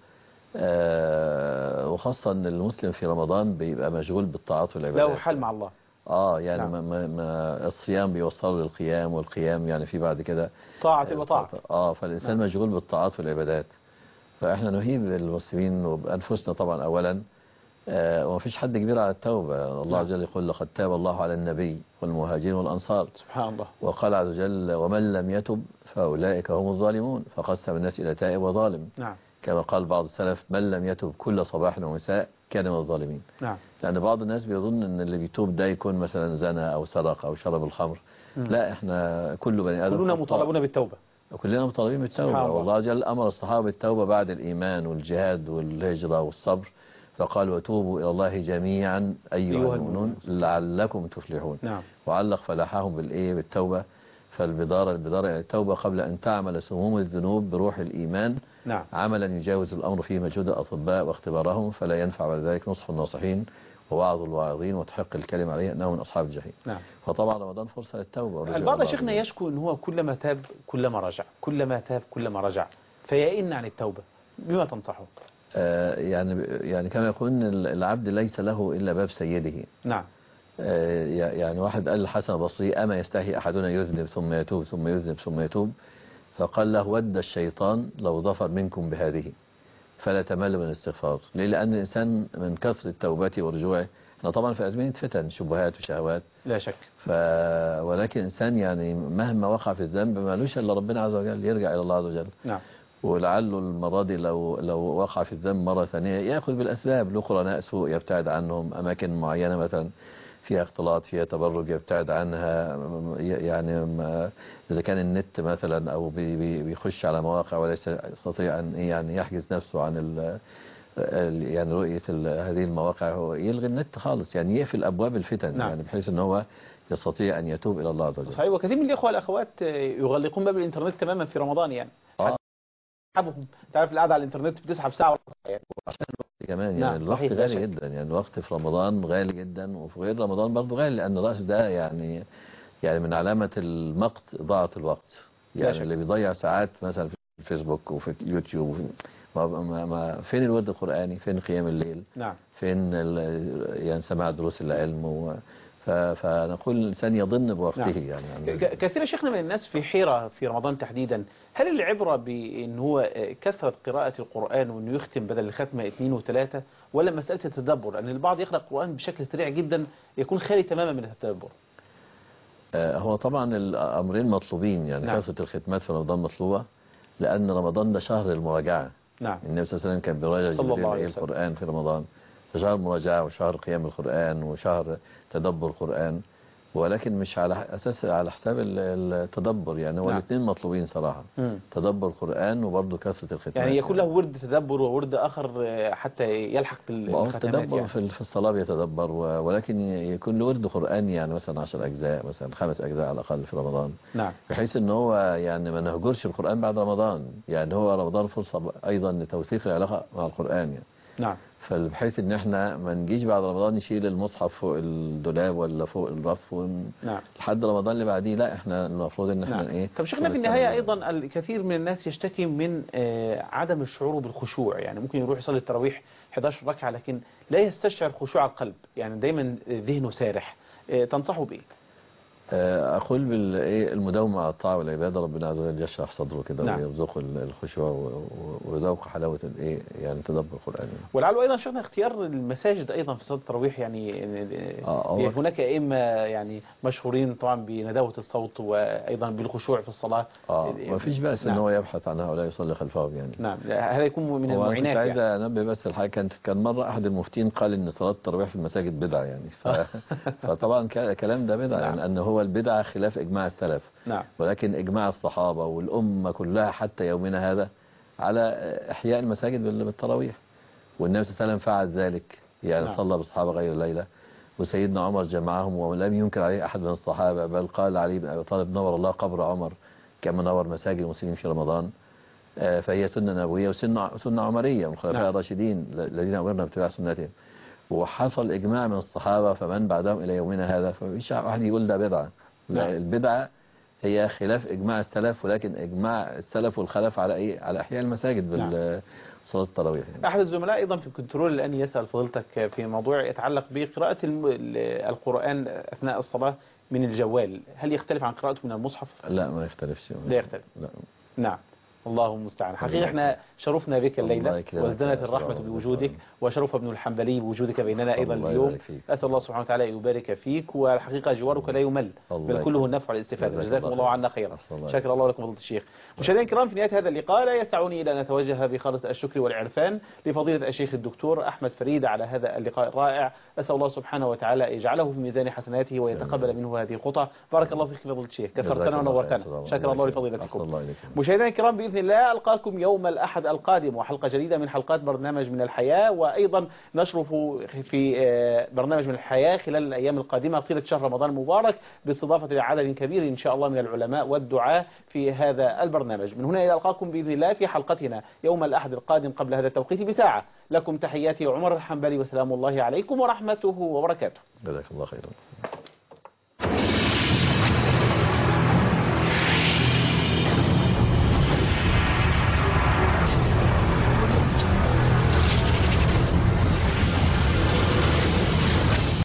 وخاصة أن المسلم في رمضان بيبقى مشغول بالطاعات والعبادات. له حال مع الله. يعني نعم. ما الصيام بيوصله للقيام، والقيام يعني في بعد كده طاعة وطاعة. فالإنسان نعم. مشغول بالطاعات والعبادات. فإحنا نهيب المسلمين وبأنفسنا طبعا أولا. وما فيش حد كبير على التوبة. الله عز وجل يقول لقد تاب الله على النبي والمهاجرين والأنصار. سبحان الله. وقال عز وجل ومن لم يتب فأولئك هم الظالمون، فقسم الناس إلى تائب وظالم. نعم. كما قال بعض السلف من لم يتب كل صباح ومساء كان من الظالمين. نعم. لأن بعض الناس بيظن أن اللي بيتوب ده يكون مثلا زنى أو سرق أو شرب الخمر. لا، احنا كل بني آدم كلنا مطالبون بالتوبة. كلنا مطالبين بالتوبة. والله عز وجل أمر الصحابة بالتوبة بعد الإيمان والجهاد والهجرة والصبر، فقال وتوبوا إلى الله جميعا أيها المؤمنون لعلكم تفلحون. نعم. وعلق فلاحهم بالتوبة. فالبدارة إلى التوبة قبل أن تعمل سموم الذنوب بروح الإيمان. نعم. عملا يجاوز الأمر فيه مجهود الأطباء واختبارهم، فلا ينفع بعد ذلك نصح الناصحين ووعظ الواعظين وتحق الكلمة عليه أنه من أصحاب الجحيم. نعم. فطبعا رمضان فرصة للتوبة. البعض شيخنا يشكو أن هو كلما تاب كلما رجع، كلما تاب كلما رجع، فيئن عن التوبة. بما تنصحه؟ يعني كما يقول العبد ليس له إلا باب سيده. نعم. يعني واحد قال الحسن البصري أما يستحي أحدنا يذنب ثم يتوب ثم يذنب ثم يتوب، فقال له ود الشيطان لو ظفر منكم بهذه فلا تمل من الاستغفار. ليه؟ لأن الإنسان من كثرة توبته ورجوعه، احنا طبعا في أزمنة فتن شبهات وشهوات لا شك. ولكن الإنسان يعني مهما وقع في الذنب ما لوش إلا ربنا عز وجل، يرجع إلى الله عز وجل. نعم. ولعله المرة دي لو وقع في الذنب مرة ثانية يأخذ بالأسباب، له قرناء سوء يبتعد عنهم، أماكن معينة مثلا فيها اختلاط فيها تبرج يبتعد عنها. يعني إذا كان النت مثلا أو بيخش على مواقع وليس يستطيع أن يعني يحجز نفسه عن يعني رؤية هذه المواقع، هو يلغي النت خالص، يعني يقفل أبواب الفتن. نعم. يعني بحيث أن هو يستطيع أن يتوب إلى الله عز وجل. صحيح. وكثير من الإخوة والأخوات يغلقون باب الإنترنت تماما في رمضان يعني. تعرف القعدة على الإنترنت بتسحب ساعة يعني. وعشان الوقت كمان يعني. نعم. الوقت غالي جدا يعني. الوقت في رمضان غالي جدا، وفي غير رمضان برضه غالي، لأن الرأس ده يعني من علامة المقت ضاعة الوقت. يعني اللي بيضيع ساعات مثلا في الفيسبوك وفي اليوتيوب فين الورد القرآني؟ فين قيام الليل؟ نعم. فين يعني سماع دروس العلم؟ فنقول الإنسان يظن بوقته. نعم. يعني كثير شيخنا من الناس في حيرة في رمضان تحديدا. هل العبرة بأن هو كثرة قراءة القرآن وأنه يختم بدل الختمة 2 و3، ولا مسألة التدبر؟ لأن البعض يقرأ القرآن بشكل سريع جدا يكون خالي تماما من التدبر. هو طبعا الأمرين مطلوبين يعني. نعم. كثرة الختمات في رمضان مطلوبة، لأن رمضان ده شهر المراجعة. نعم. النبي صلى الله عليه وسلم كان بيراجع جبريل القرآن في رمضان، فشهر مراجعة وشهر قيام القرآن وشهر تدبر القرآن، ولكن مش على أساس على حساب التدبر يعني. هو الاثنين مطلوبين صراحة. تدبر القرآن وبرضه كثرة الختمات. يعني يكون له ورد تدبر وورد آخر حتى يلحق بالختمات. التدبر يعني. في الصلاة بيتدبر، ولكن يكون له ورد قرآني يعني مثلا 10 أجزاء، مثلا 5 أجزاء على الأقل في رمضان. نعم. بحيث ان هو يعني ما نهجرش القرآن بعد رمضان. يعني هو رمضان فرصة أيضا لتوثيق العلاقة مع القرآن يعني. نعم. فبحيث ان احنا ما نجيش بعد رمضان نشيل المصحف فوق الدولاب ولا فوق الرف نعم. لحد رمضان اللي بعديه. لا، احنا المفروض ان احنا. نعم. طب شيخنا في النهاية ايضا الكثير من الناس يشتكي من عدم الشعور بالخشوع. يعني ممكن يروح يصلي التراويح 11 ركعة لكن لا يستشعر خشوع القلب، يعني دايما ذهنه سارح. تنصحه بايه؟ أقول بالمداومة على الطاعة والعبادة، ربنا عز وجل يشرح صدره كده نعم. ويرزقه الخشوع ويذوق حلاوة يعني تدبر القرآن. ولعله أيضا شفنا اختيار المساجد أيضا في صلاة التراويح، يعني هناك أئمة يعني مشهورين طبعا بنداوة الصوت وأيضا بالخشوع في الصلاة. ما فيش بأس نعم. إن هو يبحث عن هؤلاء يصلي خلفهم يعني. نعم، هذا يكون من المعينات. كنت عايز يعني أنبه بس الحاجة، كان مرة أحد المفتين قال إن صلاة التراويح في المساجد بدعة يعني فطبعا كلام ده بدعة. نعم. يعني أن هو البدعة خلاف إجماع السلف. نعم. ولكن إجماع الصحابة والأمة كلها حتى يومنا هذا على إحياء المساجد بالتراويح، والنبي صلى الله عليه وسلم فعل ذلك، يعني نعم. صلى بالصحابة غير الليلة، وسيدنا عمر جمعهم ولم ينكر عليه أحد من الصحابة، بل قال علي بن أبي طالب نور الله قبر عمر كما نور مساجد المسلمين في رمضان. فهي سنة نبوية وسنة عمرية من الخلفاء نعم. الراشدين الذين أمرنا باتباع سنتهم، وحصل إجماع من الصحابة فمن بعدهم إلى يومنا هذا، فمفيش واحد يقول ده بدعة. لا، البدعة هي خلاف إجماع السلف، ولكن إجماع السلف والخلف على على إحياء المساجد بالصلاة التراويح. أحد الزملاء أيضا في الكنترول الآن يسأل فضيلتك في موضوع يتعلق بقراءة القرآن أثناء الصلاة من الجوال، هل يختلف عن قراءته من المصحف؟ لا، ما يختلفش. لا يختلف. لا. نعم. الله المستعان. حقيقة احنا شرفنا بك الليلة، وازدنت الرحمة بوجودك، وشرف ابن الحنبلي بوجودك بيننا أيضا اليوم. أسأل الله سبحانه وتعالى يبارك فيك، والحقيقة جوارك لا يمل، بل كله النفع والاستفادة. جزاكم الله عنا خيرا. شكر الله لكم فضيلة الشيخ. مشاهدينا الكرام، في نهاية هذا اللقاء لا يسعني إلا أن أتوجه بخالص الشكر والعرفان لفضيلة الشيخ الدكتور أحمد فريد على هذا اللقاء الرائع. أسأل الله سبحانه وتعالى يجعله في ميزان حسناته ويتقبل منه هذه الخطى. بارك الله فيك فضيلة الشيخ، كثرتنا ونورتنا. شكر الله لفضيلتكم. مشاهدينا الكرام، بإذن الله ألقاكم يوم الأحد القادم وحلقة جديدة من حلقات برنامج من الحياة، وأيضا نشرف في برنامج من الحياة خلال الأيام القادمة طيلة شهر رمضان المبارك باستضافة عدد كبير إن شاء الله من العلماء والدعاة في هذا البرنامج. من هنا إلى ألقاكم بإذن الله في حلقتنا يوم الأحد القادم قبل هذا التوقيت بساعة. لكم تحياتي عمر الحنبلي، وسلام الله عليكم ورحمته وبركاته. جزاك الله خيرا.